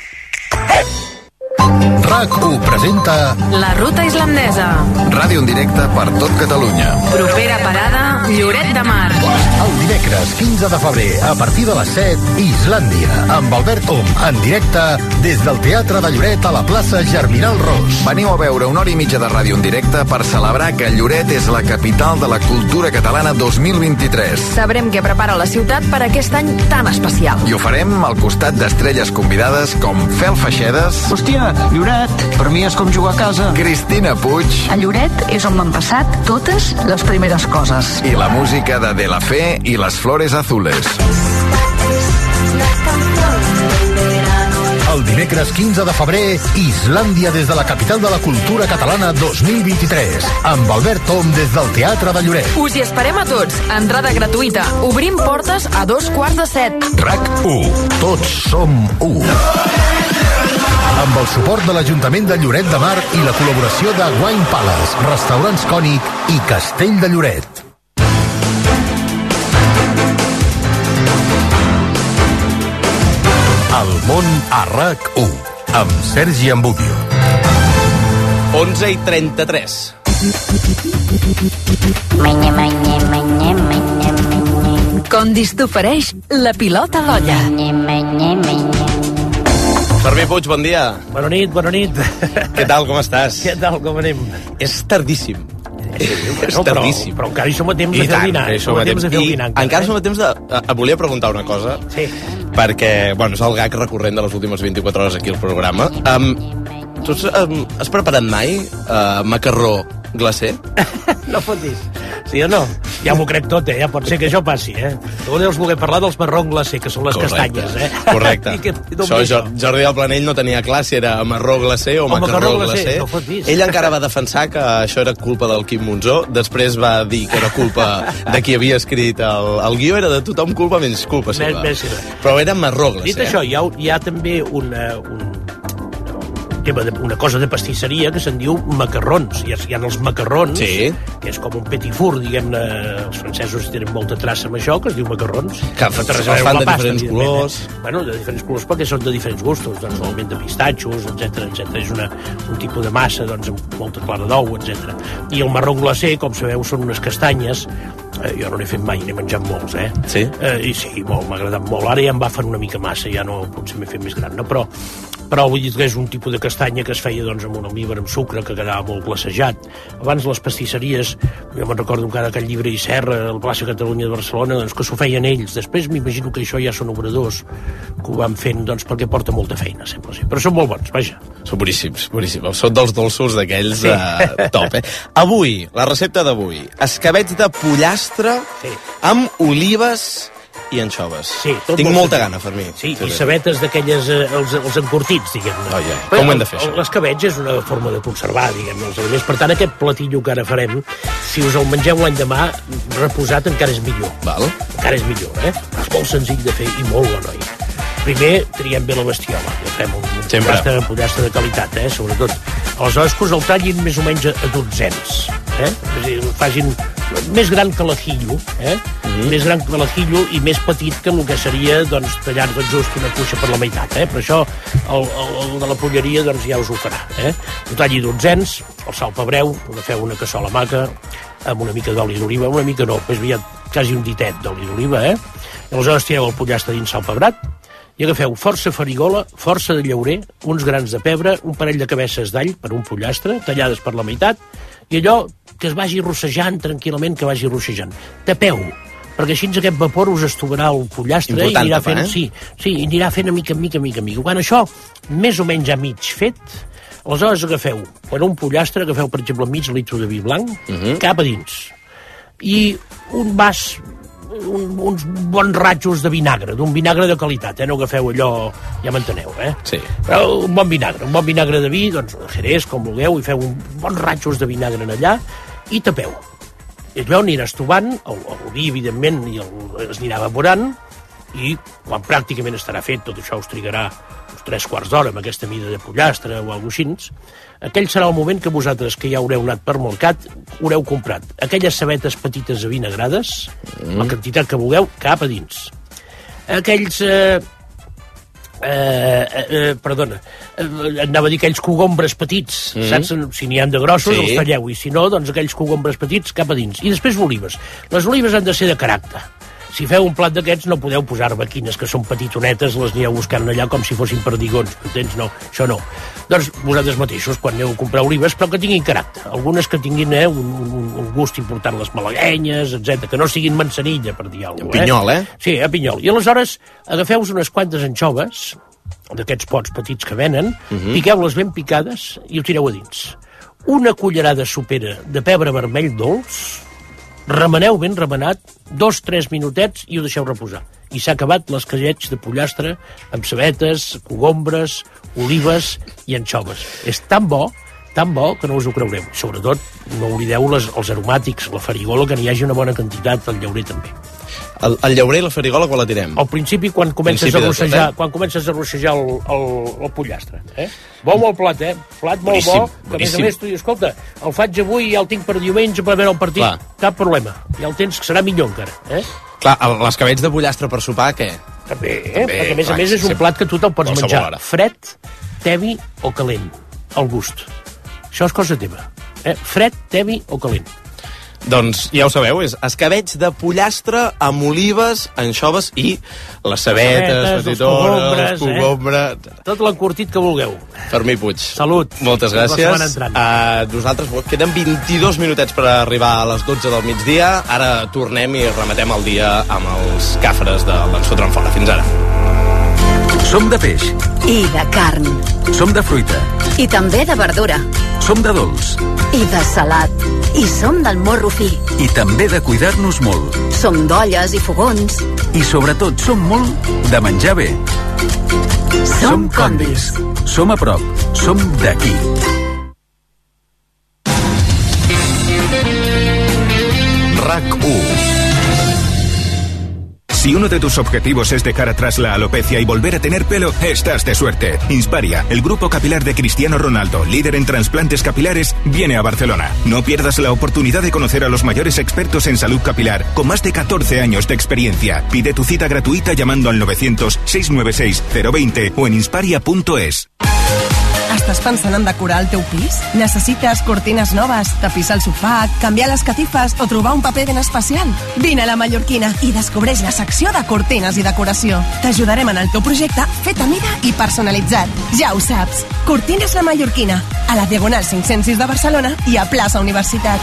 RAC1 presenta La Ruta Islandesa. Ràdio en directe per tot Catalunya. Propera parada, Lloret de Mar. El dimecres 15 de febrer, a partir de les 7, Islàndia, amb Albert Om, en directe des del Teatre de Lloret a la plaça Germinal Ros. Veniu a veure una hora i mitja de ràdio en directe per celebrar que Lloret és la capital de la cultura catalana 2023. Sabrem què prepara la ciutat per aquest any tan especial. I ho farem al costat d'estrelles convidades com Fel Feixedes. Hòstia, Lloret, per mi és com jugar a casa. Cristina Puig. A Lloret és on m'han passat totes les primeres coses. I la música de De La Fe i Les Flores Azules. El dimecres 15 de febrer, Islàndia des de la capital de la cultura catalana 2023, amb Albert Tom des del Teatre de Lloret. Us hi esperem a tots. Entrada gratuïta. Obrim portes a 2:15. RAC1. Tots som u. Amb el suport de l'Ajuntament de Lloret de Mar i la col·laboració de Wine Palace, Restaurants Cònic i Castell de Lloret. El món a RAC1, amb Sergi Ambubio. 11:33. Condis t'ofereix la pilota a l'olla. Fermí Puig, bon dia. Bona nit, bona nit. Què tal, com estàs? Què tal, com anem? És tardíssim. És Bueno, tardíssim. però encara hi som a temps de fer el dinar. Som a temps de fer el dinar. Encara som a temps de... Et volia preguntar una cosa. Sí. Perquè, bueno, és el gag recurrent de les últimes 24 hores aquí al programa. Tu has preparat mai macarró glacer? No fotis. Sí o no? Ja m'ho crec tot, ja pot ser que això passi, Tu deus voler parlar dels marró glacé, que són les castanyes, Correcte. Jordi del Planell no tenia clar si era marró glacé o macarró glacé. Ell encara va defensar que això era culpa del Quim Monzó, després va dir que era culpa de qui havia escrit el guió, era de tothom culpa menys culpa seva. Però era marró glacé. Dit això, hi ha també una cosa de pastisseria que se'n diu macarrons. Hi ha els macarrons, que és com un petit four, diguem-ne. Els francesos tenen molta traça amb això, que es diu macarrons. Que els fan de diferents colors. Bueno, de diferents colors perquè són de diferents gustos. Doncs normalment de pistatxos, etc. És un tipus de massa amb molta clara d'ou, etc. I el marró glacé, com sabeu, són unes castanyes. Jo no n'he fet mai, n'he menjat molts, Sí? I sí, molt, m'ha agradat molt. Ara ja em va fer una mica massa, ja no, potser m'he fet més gran, no? Però vull dir que és un tipus de castanya que es feia amb un almíbar amb sucre que quedava molt glacejat. Abans les pastisseries, jo me'n recordo encara aquell llibre i Serra, al Plaça Catalunya de Barcelona, que s'ho feien ells. Després m'imagino que això ja són obradors que ho van fent perquè porta molta feina, sembla ser. Però són molt bons, vaja. Són boníssims. Són dels dolços d'aquells top, Avui, la recepta d'avui, escabets de pollastre amb olives i anxoves. Sí, tinc molta gana, Fermí. Sí, i sabetes d'aquelles, els encurtits, diguem-ne. Com ho hem de fer, això? L'escabetx és una forma de conservar, diguem-ne, els aliments. Per tant, aquest platillo que ara farem, si us el mengeu l'any demà, reposat encara és millor. Encara és millor, És molt senzill de fer i molt bon, oi? Primer, triem bé la bestiola. Fem un pollastre de qualitat, sobretot. Aleshores, que us el tallin més o menys a dotzens. És a dir, facin més gran que l'ajillo, més gran que l'ajillo i més petit que el que seria tallar just una cuixa per la meitat. Per això el de la polleria ja us ho farà. Ho talli dotzens, el salpebreu, agafeu una cassola maca amb una mica d'oli d'oliva, una mica no, més aviat quasi un ditet d'oli d'oliva. Aleshores tireu el pollastre dins salpebrat i agafeu força farigola, força de llaurer, uns grans de pebre, un parell de cabeces d'all per un pollastre, tallades per la meitat, i allò que es vagi rossejant tranquil·lament, que vagi rossejant. Tapeu, perquè així aquest vapor us estovarà el pollastre i anirà fent, i anirà fent a mica. Quan això més o menys ja mig fet, aleshores agafeu, per un pollastre, agafeu, per exemple, mig litre de vi blanc, cap a dins, i un vas, uns bons ratxos de vinagre, d'un vinagre de qualitat, no agafeu allò, ja m'enteneu, Sí. Però un bon vinagre de vi, Jerez, com vulgueu, i feu bons ratxos de vinagre en allà, i tapeu. I allò anirà estovant, el vi, evidentment, es anirà evaporant, i quan pràcticament estarà fet, tot això us trigarà uns 3/4 d'hora amb aquesta mida de pollastre o alguna cosa així, aquell serà el moment que vosaltres, que ja haureu anat per mercat, haureu comprat aquelles sabetes petites avinagrades, la quantitat que vulgueu, cap a dins. Aquells... anava a dir aquells cogombres petits, saps? Si n'hi han de grossos, els talleu, i si no, aquells cogombres petits cap a dins. I després olives. Les olives han de ser de caràcter. Si feu un plat d'aquests no podeu posar arbequines, que són petitonetes, les anireu buscant allà com si fossin perdigons, entens? No, això no. Doncs vosaltres mateixos, quan aneu a comprar olives, però que tinguin caràcter. Algunes que tinguin un gust important, les malaguenyes, etc, que no siguin manzanilla, per dir alguna cosa. Pinyol, Sí, a pinyol. I aleshores agafeu unes quantes anxoves, d'aquests pots petits que venen, piqueu-les ben picades i ho tireu a dins. Una cullerada sopera de pebre vermell dolç, remeneu ben remenat, 2-3 minutets i ho deixeu reposar. I s'ha acabat l'escabetx de pollastre amb cebetes, cogombres, olives i anxoves. És tan bo que no us ho creureu. Sobretot, no oblideu els aromàtics, la farigola, que n'hi hagi una bona quantitat, el llaurer també. El llaurer i la farigola quan la tirem? Al principi, quan comences a rossejar el pollastre. Bo el plat, Plat molt bo, que a més tu dius, escolta, el faig avui i ja el tinc per diumenge per veure el partit. Cap problema. Ja el tens, que serà millor encara. Clar, l'escabetx de pollastre per sopar, què? També, perquè a més és un plat que tu te'l pots menjar fred, tevi o calent, al gust. Això és cosa teva. Fred, tevi o calent. Doncs ja ho sabeu, és escabetx de pollastre amb olives, anxoves i les sabetes, petitones, els cogombres... Tot l'encurtit que vulgueu. Fermí Puig. Salut. Moltes gràcies. Nosaltres queden 22 minutets per arribar a les 12 del migdia. Ara tornem i rematem el dia amb els càfres de l'Ens Fotran Fora. Fins ara. Som de peix. I de carn. Som de fruita. I també de verdura. Som de dolç. I de salat. I som del morro fi. I també de cuidar-nos molt. Som d'olles i fogons. I sobretot som molt de menjar bé. Som Condis. Som a prop. Som d'aquí. RAC1. Si uno de tus objetivos es dejar atrás la alopecia y volver a tener pelo, estás de suerte. Insparia, el grupo capilar de Cristiano Ronaldo, líder en trasplantes capilares, viene a Barcelona. No pierdas la oportunidad de conocer a los mayores expertos en salud capilar, con más de 14 años de experiencia. Pide tu cita gratuita llamando al 900-696-020 o en insparia.es. Estàs pensant en decorar el teu pis? Necessites cortines noves, tapissar el sofà, canviar les catifes o trobar un paper ben especial? Vine a la Mallorquina i descobreix la secció de cortines i decoració. T'ajudarem en el teu projecte fet a mida i personalitzat. Ja ho saps. Cortines la Mallorquina, a la Diagonal 506 de Barcelona i a Plaça Universitat.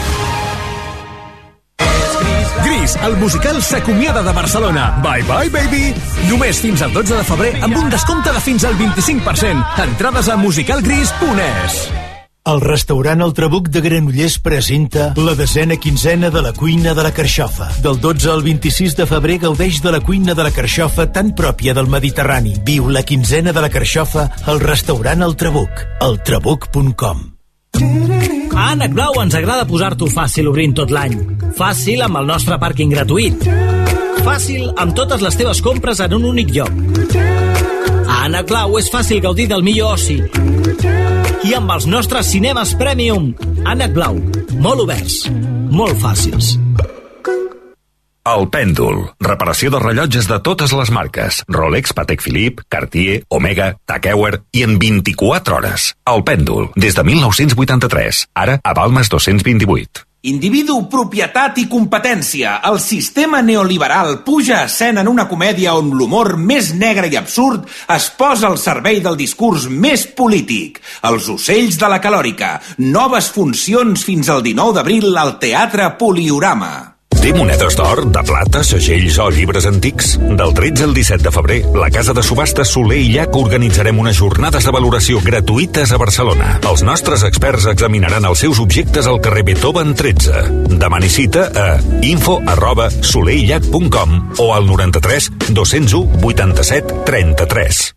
Gris, el musical s'acomiada de Barcelona. Bye bye baby. Només fins al 12 de febrer amb un descompte de fins al 25%. Entrades a musicalgris.es. El restaurant El Trabuc de Granollers presenta la 10a quinzena de la cuina de la carxofa. Del 12 al 26 de febrer gaudeix de la cuina de la carxofa tan pròpia del Mediterrani. Viu la quinzena de la carxofa al restaurant El Trabuc. eltrabuc.com. A Ànec Blau ens agrada posar-t'ho fàcil obrint tot l'any. Fàcil amb el nostre pàrquing gratuït. Fàcil amb totes les teves compres en un únic lloc. A Ànec Blau és fàcil gaudir del millor oci. I amb els nostres cinemes Premium. Ànec Blau, molt oberts, molt fàcils. El Pèndol. Reparació de rellotges de totes les marques. Rolex, Patek Philippe, Cartier, Omega, Tag Heuer i en 24 hores. El Pèndol. Des de 1983. Ara a Balmes 228. Individu, propietat i competència. El sistema neoliberal puja a escena en una comèdia on l'humor més negre i absurd es posa al servei del discurs més polític. Els ocells de la calòrica. Noves funcions fins al 19 d'abril al Teatre Poliorama. Té monedes d'or, de plata, segells o llibres antics? Del 13 al 17 de febrer, la Casa de Subhastes Soler i Llach organitzarem unes jornades de valoració gratuïtes a Barcelona. Els nostres experts examinaran els seus objectes al carrer Beethoven 13. Demani cita a info@soleillach.com o al 93 201 87 33.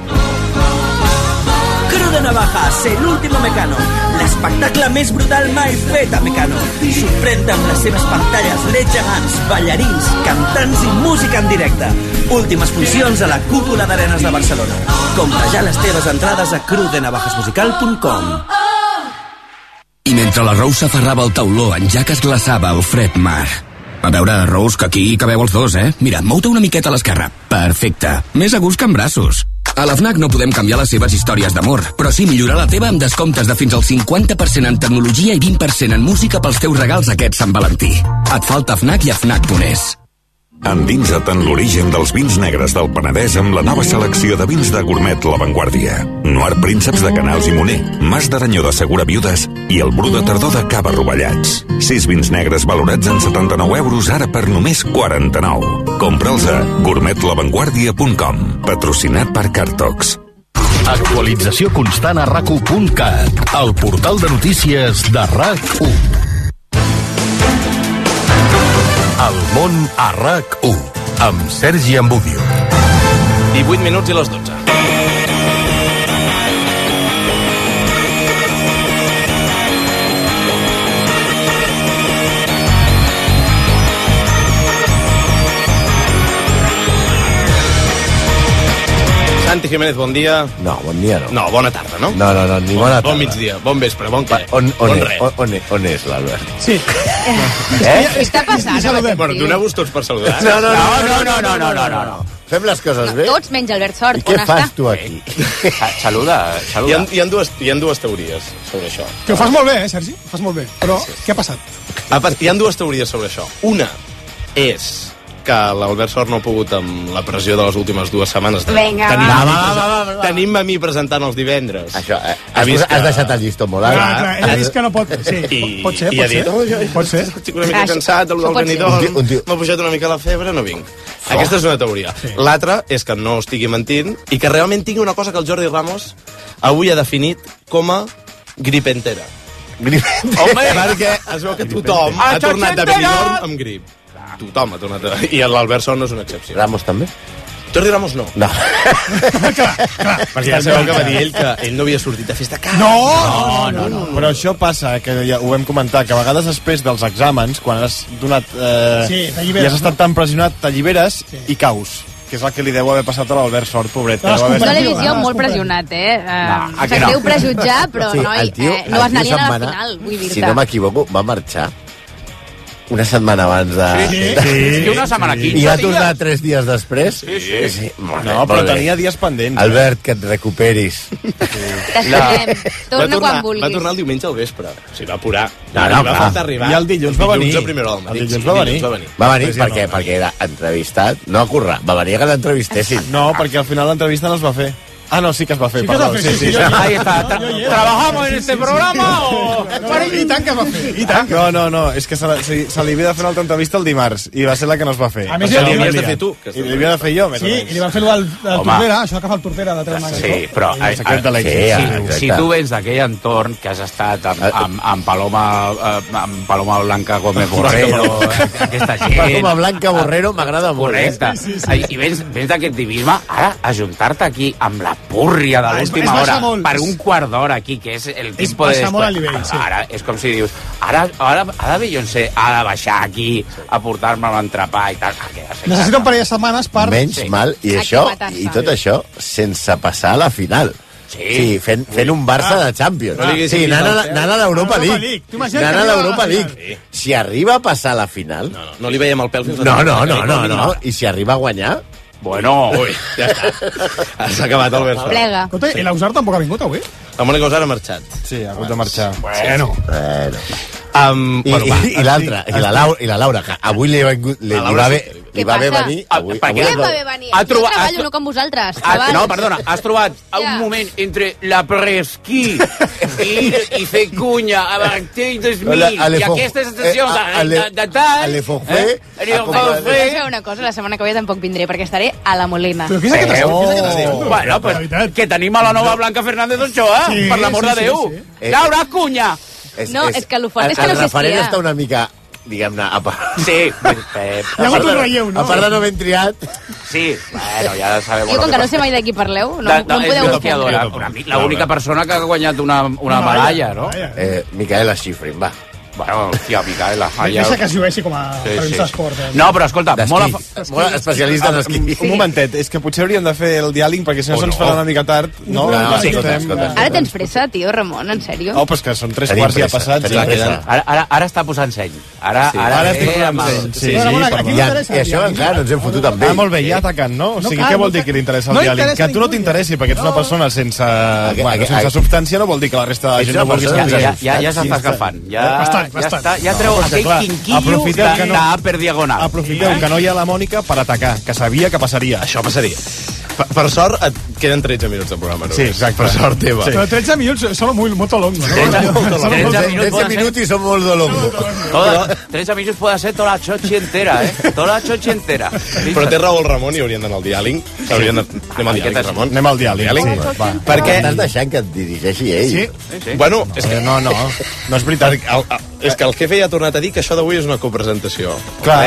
Cru de Navajas, el último Mecano. L'espectacle més brutal mai fet a Mecano. Sorprèn-te amb les seves pantalles LED gegants, ballarins, cantants i música en directe. Últimes funcions a la Cúpula d'Arenes de Barcelona. Compra ja les teves entrades a crudenavajasmusical.com. I mentre la Rose s'aferrava al tauló, en Jack es glaçava al fred mar. A veure, Rose, que aquí hi cabeu els dos, eh? Mira, mou-te una miqueta a l'esquerra. Perfecte. Més a gust que en braços. A la FNAC no podem canviar les seves històries d'amor, però sí millorar la teva amb descomptes de fins al 50% en tecnologia i 20% en música pels teus regals aquest Sant Valentí. Et falta FNAC i a FNAC.es. Endinsa't en l'origen dels vins negres del Penedès amb la nova selecció de vins de Gourmet La Vanguardia. Noir Prínceps de Canals i Moner, Mas d'Aranyó de Segura Viudes i el Bru de Tardor de Cava Rovellats. 6 vins negres valorats en 79 euros, ara per només 49. Compra'ls a gourmetlavanguardia.com. Patrocinat per Cartox. Actualització constant a RAC1.cat, el portal de notícies de RAC1. El món a RAC1, amb Sergi Ambudio. 18 minuts i les 12. Santi Jiménez, bon dia. No, bon dia no. No, bona tarda, no? No, ni bona tarda. Bon migdia, bon vespre, bon què? On és l'Albert? Sí. Què està passant? Bueno, doneu-vos tots per saludar. No. Fem les coses bé. Tots menys Albert Sort. I què fas tu aquí? Saluda. Hi ha dues teories sobre això. Que ho fas molt bé, Sergi? Ho fas molt bé. Però què ha passat? Hi ha dues teories sobre això. Una és que l'Albert Sort no ha pogut amb la pressió de les últimes 2 setmanes. Vinga, va. Tenim a mi presentant els divendres. Això, has deixat el llistó molt alt. Clar, ell ha vist que no pot. Sí, pot ser. Pot ser. Estic una mica cansat del venidor, m'ha pujat una mica la febre, no vinc. Aquesta és una teoria. L'altra és que no estigui mentint i que realment tingui una cosa que el Jordi Ramos avui ha definit com a gripentera. Home, perquè es veu que tothom ha tornat a Benidorm amb grip. Tothom ha tornat a... I l'Albert Sol no és una excepció. Ramos també? Jordi Ramos no. No. Perquè ja sabeu que va dir ell que ell no havia sortit a festa cap. No. Però això passa, que ja ho vam comentar, que a vegades després dels exàmens, quan has donat... i has estat tan pressionat, t'alliberes i caus. Que és el que li deu haver passat a l'Albert Sort, pobret. No l'he vist jo molt pressionat, Sap greu prejutjar, però noi, no vas anar a la final, vull dir-te. Si no m'equivoco, va marxar una setmana abans de... Sí, una setmana 15 I ha tornat 3 dies després? Sí. No, però tenia dies pendents. Albert, que et recuperis. Torna quan vulguis. Va tornar el diumenge al vespre. O sigui, va apurar. No, va faltar arribar. I el dilluns va venir. El dilluns va venir. Va venir perquè era entrevistat, no a currar, va venir a que l'entrevistessin. No, perquè al final l'entrevista no es va fer. Ah, no, sí que es va fer, perdó. Sí. Ahí está. ¿Trabajamos en este programa o...? I tant que es va fer, i tant. No, és que se li havia de fer una altra entrevista el dimarts i va ser la que no es va fer. A més, li havies de fer tu. I li havia de fer jo, més o menys. Sí, i li van fer el Tortera, això que fa el Tortera de treure Sí, però... Si tu vens d'aquell entorn que has estat amb Paloma Blanca Gómez Borrero, aquesta gent... Paloma Blanca Borrero m'agrada molt. Correcte. I vens d'aquest divisme, ara, ajuntar-te aquí amb la púrria de l'última hora per un quart d'hora aquí, que és el tipus de... Ara és com si dius, ara Beyoncé ha de baixar aquí a portar-me l'entrepà i tal. Necessita un parell de setmanes per... Menys mal, i això, i tot això sense passar a la final. Sí, fent un Barça de Champions. Sí, anant a l'Europa League. Anant a l'Europa League. Si arriba a passar a la final... No li veiem el pèl fins a... No. I si arriba a guanyar... Bueno, ja està. S'ha acabat el Barça. Plega. Escolta, i l'Ausar tampoc ha vingut avui? La Mònica Usar ha marxat. Sí, ha hagut de marxar. Bueno. I l'altra, i la Laura, que avui li va haver venir... Per què va haver venir? Jo treballo, no com vosaltres. No, perdona, has trobat un moment entre la presquí i fer cunya a Martell 2000 i aquestes estacions de tal... A l'Efofé... Vull fer una cosa, la setmana que ve tampoc vindré, perquè estaré a la Molina. Però què és aquest Bueno, pues que tenim a la nova Blanca Fernández Ochoa, per l'amor de Déu. Laura, cunya! No, és que el fort és que no sé si... El referent està una mica, diguem-ne, a part... Sí. Hi ha hagut un relleu, no? A part de no ben triat... Sí, bueno, ja sabem... Jo, com que no sé mai de qui parleu, no em podeu ofendre. L'única persona que ha guanyat una medalla, no? Micaela Schifrin, va. Bueno, hòstia, Micaela. Deixa que s'hi vegi com a premsa esport. No, però escolta, molt especialista en esquí. Un momentet, és que potser hauríem de fer el diàling perquè si no se'ns farà una mica tard. No, ara tens pressa, tio, Ramon, en sèrio? Oh, però és que són 3 quarts ja passats. Ara està posant seny. Ara estic posant seny. Sí, i això encara no ens hem fotut amb ell. Ah, molt bé, ja atacant, no? O sigui, què vol dir que li interessa el diàling? Que a tu no t'interessi, perquè ets una persona sense substància no vol dir que la resta de la gent no vulgui saber. Ja s'està escalfant. Ja treu aquell quinquillo per diagonal. Aprofiteu que no hi ha la Mònica per atacar, que sabia que passaria. Això passaria. Per sort, et queden 13 minuts de programa. Sí, exacte. Per sort teva. Però 13 minuts són molt longo, ¿no? 13 minuts i són molt de longo. 13 minuts pot ser tota la xochi entera, Tota la xochi entera. Però té raó el Ramon i haurien d'anar al diàling. Anem al diàling, Ramon. Anem al diàling. Perquè estàs deixant que et dirigeixi ell. Sí? Bueno, és que... No és veritat. És que el jefe ja ha tornat a dir que això d'avui és una copresentació. Clar.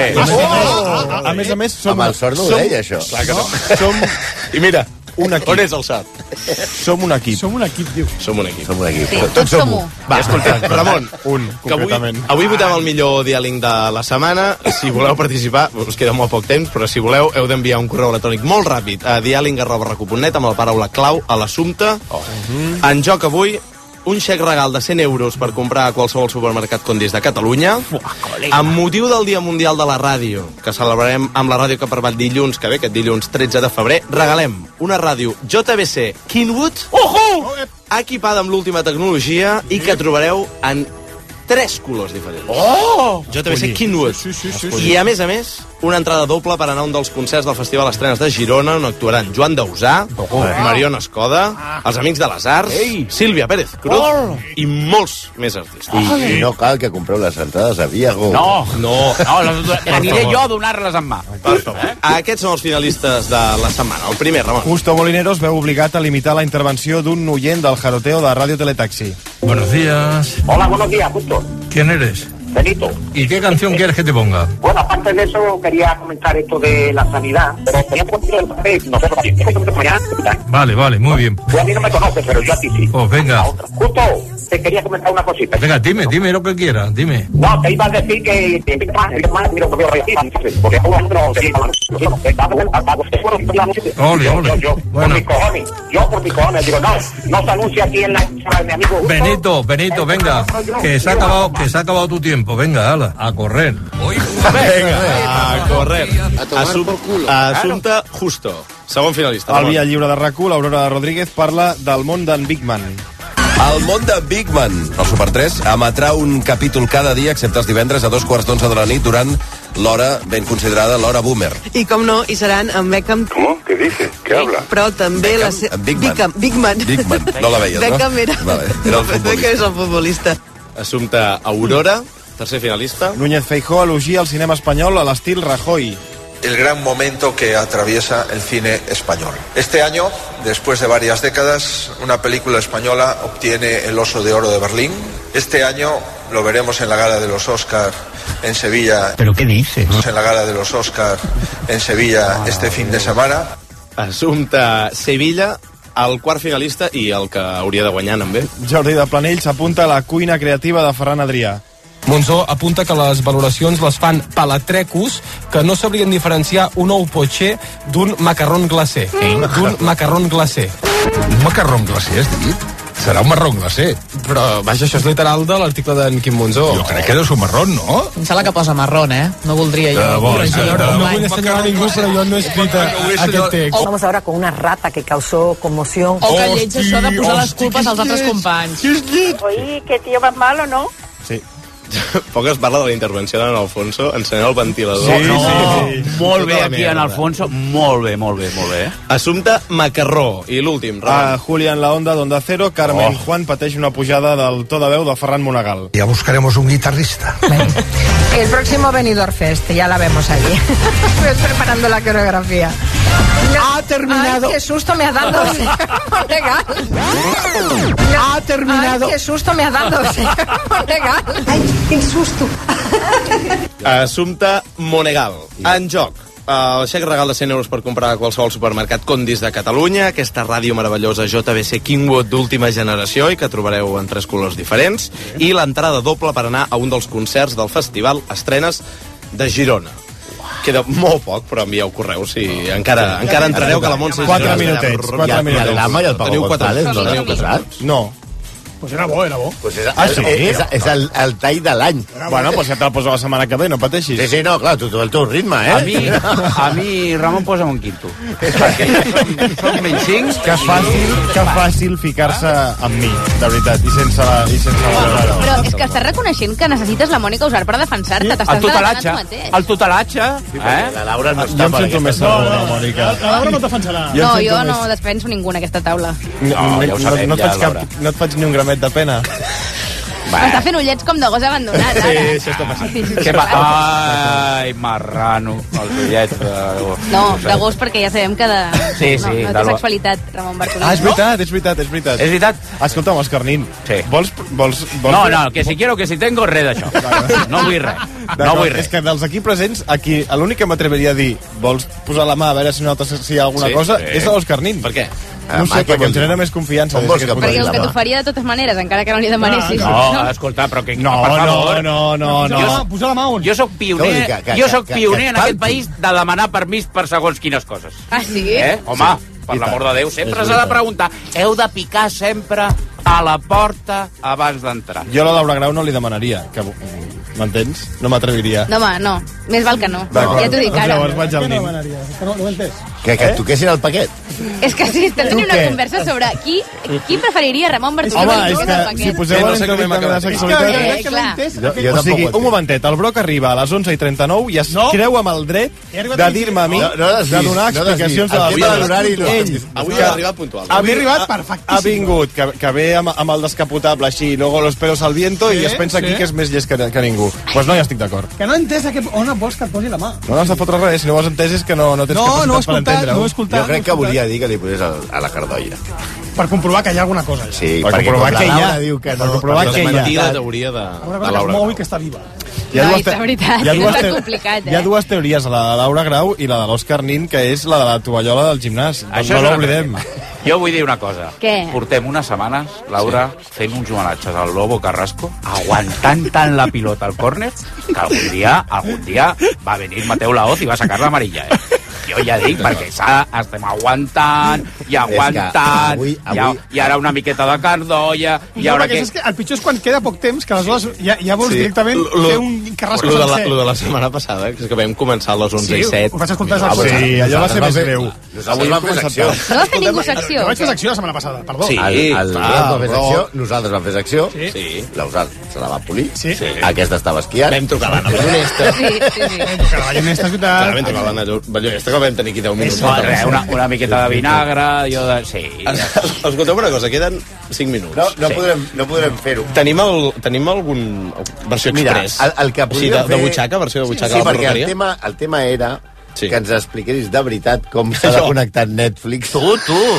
A més, amb el sort no ho deia, això. Clar que no. I mira, un equip. On és el sort? Som un equip. Som un equip, diu. Som un equip. Sí, tots som un. Va, escolta, Ramon, concretament. Avui votem el millor diàling de la setmana. Si voleu participar, us queda molt poc temps, però si voleu heu d'enviar un correu electrònic molt ràpid a diàling@recu.net amb la paraula clau a l'assumpte. En joc avui un xec regal de 100 euros per comprar a qualsevol supermercat Condis de Catalunya. Amb motiu del Dia Mundial de la Ràdio, que celebrarem amb la ràdio que per dilluns, que ve aquest dilluns 13 de febrer, regalem una ràdio JBC Kenwood equipada amb l'última tecnologia i que trobareu en 3 colors diferents. JBC Kenwood. I a més, una entrada doble per anar a un dels concerts del Festival Estrenes de Girona, on actuaran Joan Dausà, Mariona Escoda, els Amics de les Arts, Sílvia Pérez Cruz i molts més artistes. I no cal que compreu les entrades a Viago. No, aniré jo a donar-les en mà. Aquests són els finalistes de la setmana. El primer, Ramon. Justo Molineros veu obligat a limitar la intervenció d'un oient del jaroteo de Ràdio Teletaxi. Buenos días. Hola, buenos días, justo. ¿Quién eres? Benito. ¿Y qué canción quieres que te ponga? Bueno, aparte de eso, quería comentar esto de la sanidad, pero tenía que poner el papel, nosotros mañana. Vale, muy bien. Tú a mí no me conoces, pero yo a ti sí. Pues venga. Justo, te quería comentar una cosita. Venga, dime lo que quieras, dime. No, te iba a decir que Yo, por mi cojones, digo, no se anuncia aquí en la de mi amigo. Benito, venga, que se ha acabado tu tiempo, venga, ala, a correr. Venga, a correr. Assumpte Justo, segon finalista. Al Via Lliure de RAC1, l'Aurora Rodríguez parla del món d'en Big Man. El món de Big Man, el Super 3, emetrà un capítol cada dia, excepte els divendres, a 2:15 de la nit, durant l'hora ben considerada l'hora boomer. I com no, hi seran en Beckham... ¿Cómo? ¿Qué dice? ¿Qué habla? Però també Beckham, Big Man. No la veies, no? Beckham era el futbolista. Beckham és el futbolista. Assumpte Aurora, tercer finalista. Núñez Feijóo elogia el cinema espanyol a l'estil Rajoy. El gran momento que atraviesa el cine español. Este año, después de varias décadas, una película española obtiene el Oso de Oro de Berlín. Este año lo veremos en la gala de los Oscar en Sevilla. ¿Pero qué dices? En la gala de los Oscar en Sevilla este fin de semana. Assumpte Sevilla, el quart finalista i el que hauria de guanyar també. Jordi de Planell s'apunta a la cuina creativa de Ferran Adrià. Monzó apunta que les valoracions les fan palatrecos que no sabrien diferenciar un ou poché d'un macarrón glacé. D'un macarrón glacé. Un macarrón glacé, has dit? Serà un marrón glacé. Però, vaja, això és literal de l'article d'en Quim Monzó. Jo crec que deu ser un marrón, no? Em sembla que posa marrón, No voldria jo. No vull assenyalar ningú, però jo no he escrit aquest text. Vamos ahora con una rata que causó conmoción. O que lleig això de posar les culpes als altres companys. Oye, qué tío más malo, ¿no? Sí. Poc es parla de la intervenció d'en Alfonso ensenyant el ventilador. Sí. Molt bé aquí en Alfonso, molt bé. Assumpte Macarró, i l'últim, Julián La Onda d'Onda Cero, Carmen Juan pateix una pujada del to de veu de Ferran Monagal. Ya buscaremos un guitarrista. El próximo Benidorm Fest, ya la vemos allí. Estoy preparando la coreografía. Ha terminado. Ay, qué susto me ha dado. Legal. Ha terminado. Ay, qué susto me ha dado. Legal. Ay, qué susto. Assumpte Monegal. En joc, el xec regal de 100 euros per comprar a qualsevol supermercat Condis de Catalunya, aquesta ràdio meravellosa JBC Kingwood d'última generació i que trobareu en 3 colors diferents, i l'entrada doble per anar a un dels concerts del festival Estrenes de Girona. Queda molt poc, però envieu correus si encara entrareu, que la Montse... 4 minutets. I el Lama i el Paco González no l'heu casat? No. Pues era bo. Pues és el tall de l'any. Bueno, pues ja te'l poso la setmana que ve, no pateixis. Sí, no, clar, tu el teu ritme, A mi, Ramon, posa'm un quinto. Perquè som menys 5. Que fàcil ficar-se amb mi, de veritat, i sense valorar-ho. Però és que estàs reconeixent que necessites la Mònica Usar per defensar-te. T'estàs delegant tu mateix. El tutelatge. La Laura no està jo em sento més segur, Mònica. La Laura no defensarà. No, jo no defenso ningú en aquesta taula. No et faig ni un gramet de pena. Està fent ullets com de gos abandonat, ara. Sí, això està passant. Ai, marrano, els ullets de gos. No, de gos perquè ja sabem que de... Sí, no té sexualitat, Ramon Bartolí. És veritat. És veritat? Escolta'm, Escarnin, sí. Vols... No, que si quiero, que si tengo, res d'això. No vull res. És que dels aquí presents, aquí l'únic que m'atreveria a dir vols posar la mà a veure si notes si hi ha alguna cosa, és l'Oscarnin. Per què? No sé, perquè em genera més confiança. Perquè el que t'ho faria de totes maneres, encara que no li demanessis. No, escolta, però que... No. Posa la mà on. Jo soc pioner en aquest país de demanar permís per segons quines coses. Ah, sí? Home, per l'amor de Déu, sempre s'ha de preguntar. Heu de picar sempre a la porta abans d'entrar. Jo a la Laura Grau no li demanaria, que m'entens? No m'atreviria. No, home, no. Més val que no. Ja t'ho dic ara. Llavors vaig al nin. No ho he entès. Que et toquessin el paquet. És que sí, estem tenint una conversa sobre qui preferiria Ramon Bartolí. Home, és que si poseu a l'entrevista de sexualitat... O sigui, un momentet, el Broc arriba a les 11:39 i es creu amb el dret de dir-me a mi de donar explicacions de l'horari. Avui ha arribat puntual. Avui ha arribat perfectíssim. Ha vingut, que ve amb el descapotable així, luego los pelos al viento i es pensa aquí que és més llest que ningú. ningú. Doncs no hi estic d'acord. Que no he entès on vols que et posi la mà. No has de fotre res, si no ho has entès és que no tens capacitat per entendre-ho. No ho he escoltat. Jo crec que volia dir que li posés a la Cardolla. Per comprovar que hi ha alguna cosa. Ja. Sí, per comprovar que hi ha. Diu que no, per comprovar que hi ha. Mentida teoria de Laura Grau. Que està viva. No, és veritat, és complicat, Hi ha dues teories, la de Laura Grau i la de l'Òscar Nin, que és la de la tovallola del gimnàs. Això no l'oblidem. Jo vull dir una cosa. Què? Portem unes setmanes, Laura, fent uns homenatges al Lobo Carrasco, aguantant tant la pilota al córner, que algun dia va venir Mateu Laoz i va sacar l'amarilla, Jo ja dic, perquè estem aguantant, i aguantant, i ara una miqueta de Cardolla, i ara que... El pitjor és quan queda poc temps, que aleshores ja vols directament fer un Carrasco sencer. Lo de la setmana passada, que és que vam començar a les 11 i 7. Ho vaig escoltar Sí, allò va ser més greu. Avui vam fer secció. No vas fer ningú secció. No vaig fer secció la setmana passada, perdó. Sí, nosaltres vam fer secció, l'Eusal se la va polir, aquesta estava esquiant. Vam trucar l'Anna Ballonesta. Vam trucar la Ballonesta, és veritat. Vam trucar l'Anna Ballonesta, que vam tenir aquí 10 minuts. Una miqueta de vinagre, Sí. Escolteu una cosa, queden 5 minuts. No podrem fer-ho. Tenim algun versió express? El que podríem fer... De butxaca, versió de butxaca sí, a la perquè perruqueria? el tema era que ens expliquessis de veritat com s'ha de connectar Netflix. Tu,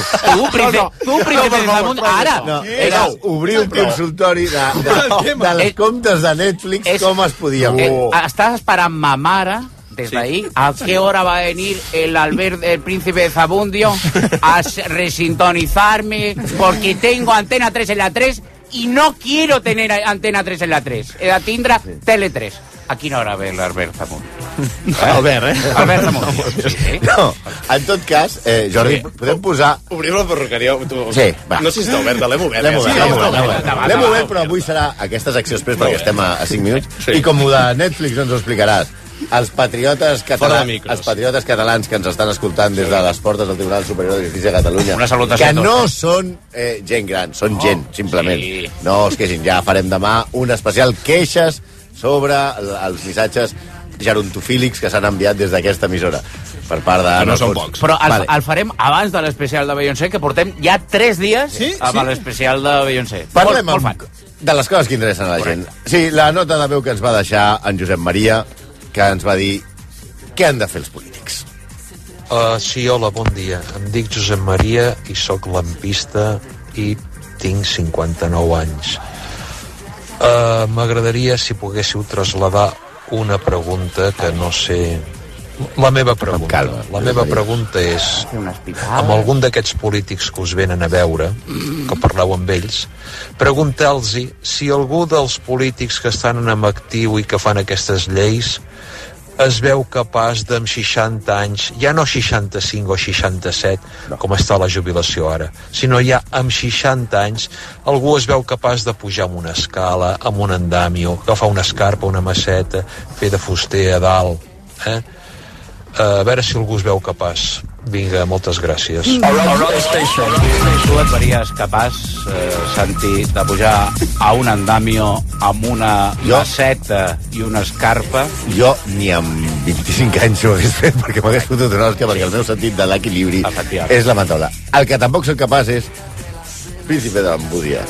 príncipe de Zamund, ara! Era obrir un consultori dels comptes de Netflix, com es podia fer. Estàs esperant ma mare desde ahí, ¿a qué hora va a venir el príncipe de Zabundio a resintonizarme? Porque tengo Antena 3 en la 3 y no quiero tener Antena 3 en la 3. He de tindre Tele 3. A quina hora ve l'Albert Zamudio? Albert Zamudio. No, en tot cas, Jordi, podem posar... Obrim la perruqueria. Sí, va. No sé si està oberta, l'hem obert. L'hem obert, però avui serà aquesta secció express perquè estem a 5 minuts. I com ho de Netflix no ens ho explicaràs. Els patriotes catalans que ens estan escoltant des de les portes del Tribunal Superior de Justícia de Catalunya, que no són gent gran, són gent, simplement. No es queixin, ja farem demà un especial queixes sobre els missatges gerontofílics que s'han enviat des d'aquesta emissora per part de... No són pocs. Però el farem abans de l'especial de Beyoncé, que portem ja 3 dies amb l'especial de Beyoncé. Parlem de les coses que interessen a la gent. Sí, la nota de veu que ens va deixar en Josep Maria, que ens va dir què han de fer els polítics. Sí, hola, bon dia. Em dic Josep Maria i sóc lampista i tinc 59 anys. M'agradaria si poguéssiu traslladar una pregunta que no sé... La meva pregunta és, amb algun d'aquests polítics que us venen a veure, que parleu amb ells, pregunteu-los si algú dels polítics que estan en actiu i que fan aquestes lleis es veu capaç d'amb 60 anys, ja no 65 o 67, com està la jubilació ara, sinó ja amb 60 anys, algú es veu capaç de pujar amb una escala, amb un andamio, agafar una escarpa, una maceta, fer de fuster a dalt, a veure si algú es veu capaç. Vinga, moltes gràcies. Tu et veies capaç, Santi, de pujar a un andamio amb una maceta i una escarpa? Jo ni amb 25 anys ho hagués fet, perquè m'hagués fotut una hòstia, perquè el meu sentit de l'equilibri és lamentable. El que tampoc soc capaç és príncipe de l'Embúdia.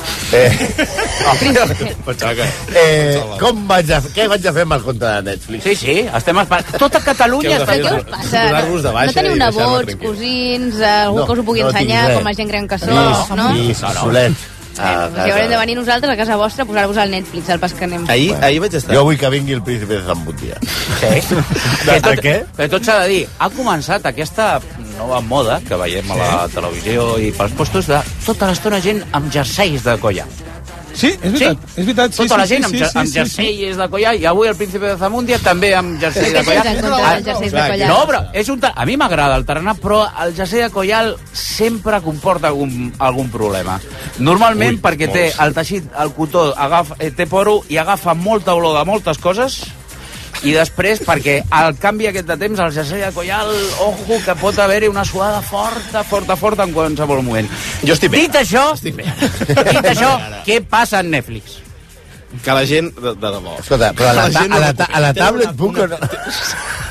Què vaig a fer amb el compte de Netflix? Sí, estem esperant. Tota Catalunya està... Què us passa? No teniu nebots, cosins, algú que us ho pugui ensenyar, com la gent gran que sou, no? Sí, solet. Si haurem de venir nosaltres a casa vostra a posar-vos al Netflix, el pas que anem. Ahir vaig estar. Jo vull que vingui el príncipe de Zambudia. Sí. Que tot s'ha de dir. Ha començat aquesta nova moda que veiem a la televisió i pels postos de tota l'estona gent amb jerseis de colla. Sí, és veritat. Tota la gent amb jerseis de colla, i avui el príncipe de Zamúndia també amb jersei de colla. No, però a mi m'agrada el tarannà, però el jersei de colla sempre comporta algun problema. Normalment perquè té el teixit, el cotó, té poro i agafa molta olor de moltes coses, i després perquè al canvi aquest de temps el jersei de Collal, ojo, que pot haver-hi una suada forta en qualsevol moment. Jo estic bé. Dit això, què passa en Netflix? Que la gent, de debò. Escolta, però a la tablet puc...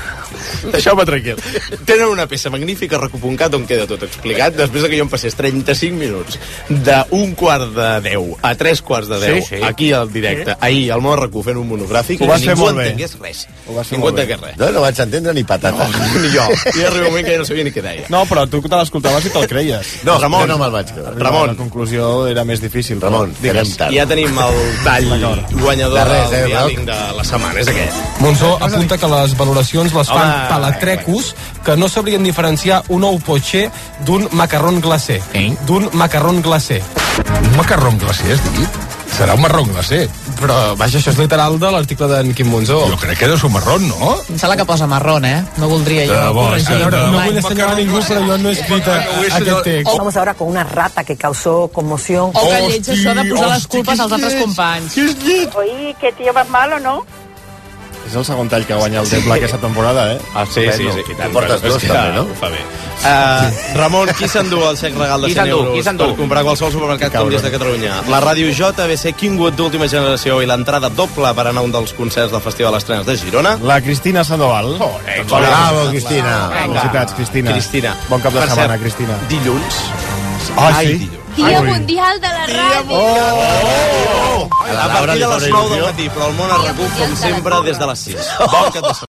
Deixeu-me tranquil. Tenen una peça magnífica, Recu.cat, on queda tot explicat, després que jo em passés 35 minuts d'un quart de 10 a 3 quarts de 10, aquí al directe, ahir al Món Recu fent un monogràfic, ho vas fer molt bé. Entengués res. Ningú entengués res. No vaig entendre ni patata. Ni jo. I arriba un moment que ja no sabia ni què deia. No, però tu te l'escoltaves i te'l creies. No, Ramon, no me'l vaig creure. Ramon, la conclusió era més difícil. Ramon, digue'm tard. Ja tenim el tall guanyador del diàleg de la setmana, és aquest. Monzó apunta que les valoracions les fan palatrecos que no sabrien diferenciar un ou poché d'un macarrón glacé. D'un macarrón glacé. Un macarrón glacé, has dit? Serà un marrón glacé. Però, vaja, això és literal de l'article d'en Quim Monzó. Jo crec que és un marrón, no? Em sembla que posa marrón, no voldria jo. No vull assenyalar ningú, però jo no he escrit aquest text. Vamos ahora con una rata que causó conmoción. O que lleig això de posar les culpes als altres companys. Oí, que tío más malo, ¿no? És el segon tall que guanya el Depla aquesta temporada, Sí. Portes dos, també, no? Ho fa bé. Ramon, qui s'endú el xec regal de 100 euros per comprar qualsevol supermercat com des de Catalunya? La ràdio JBC Kingwood d'última generació i l'entrada doble per anar a un dels concerts del Festival Estrenes de Girona. La Cristina Sandoval. Bravo, Cristina. Felicitats, Cristina. Cristina. Bon cap de setmana, Cristina. Dilluns. Sí? Dia Mundial de la Ràdio. A partir de les 9 del matí, però el món es recup, com sempre, des de les 6. Bon cap de setmana.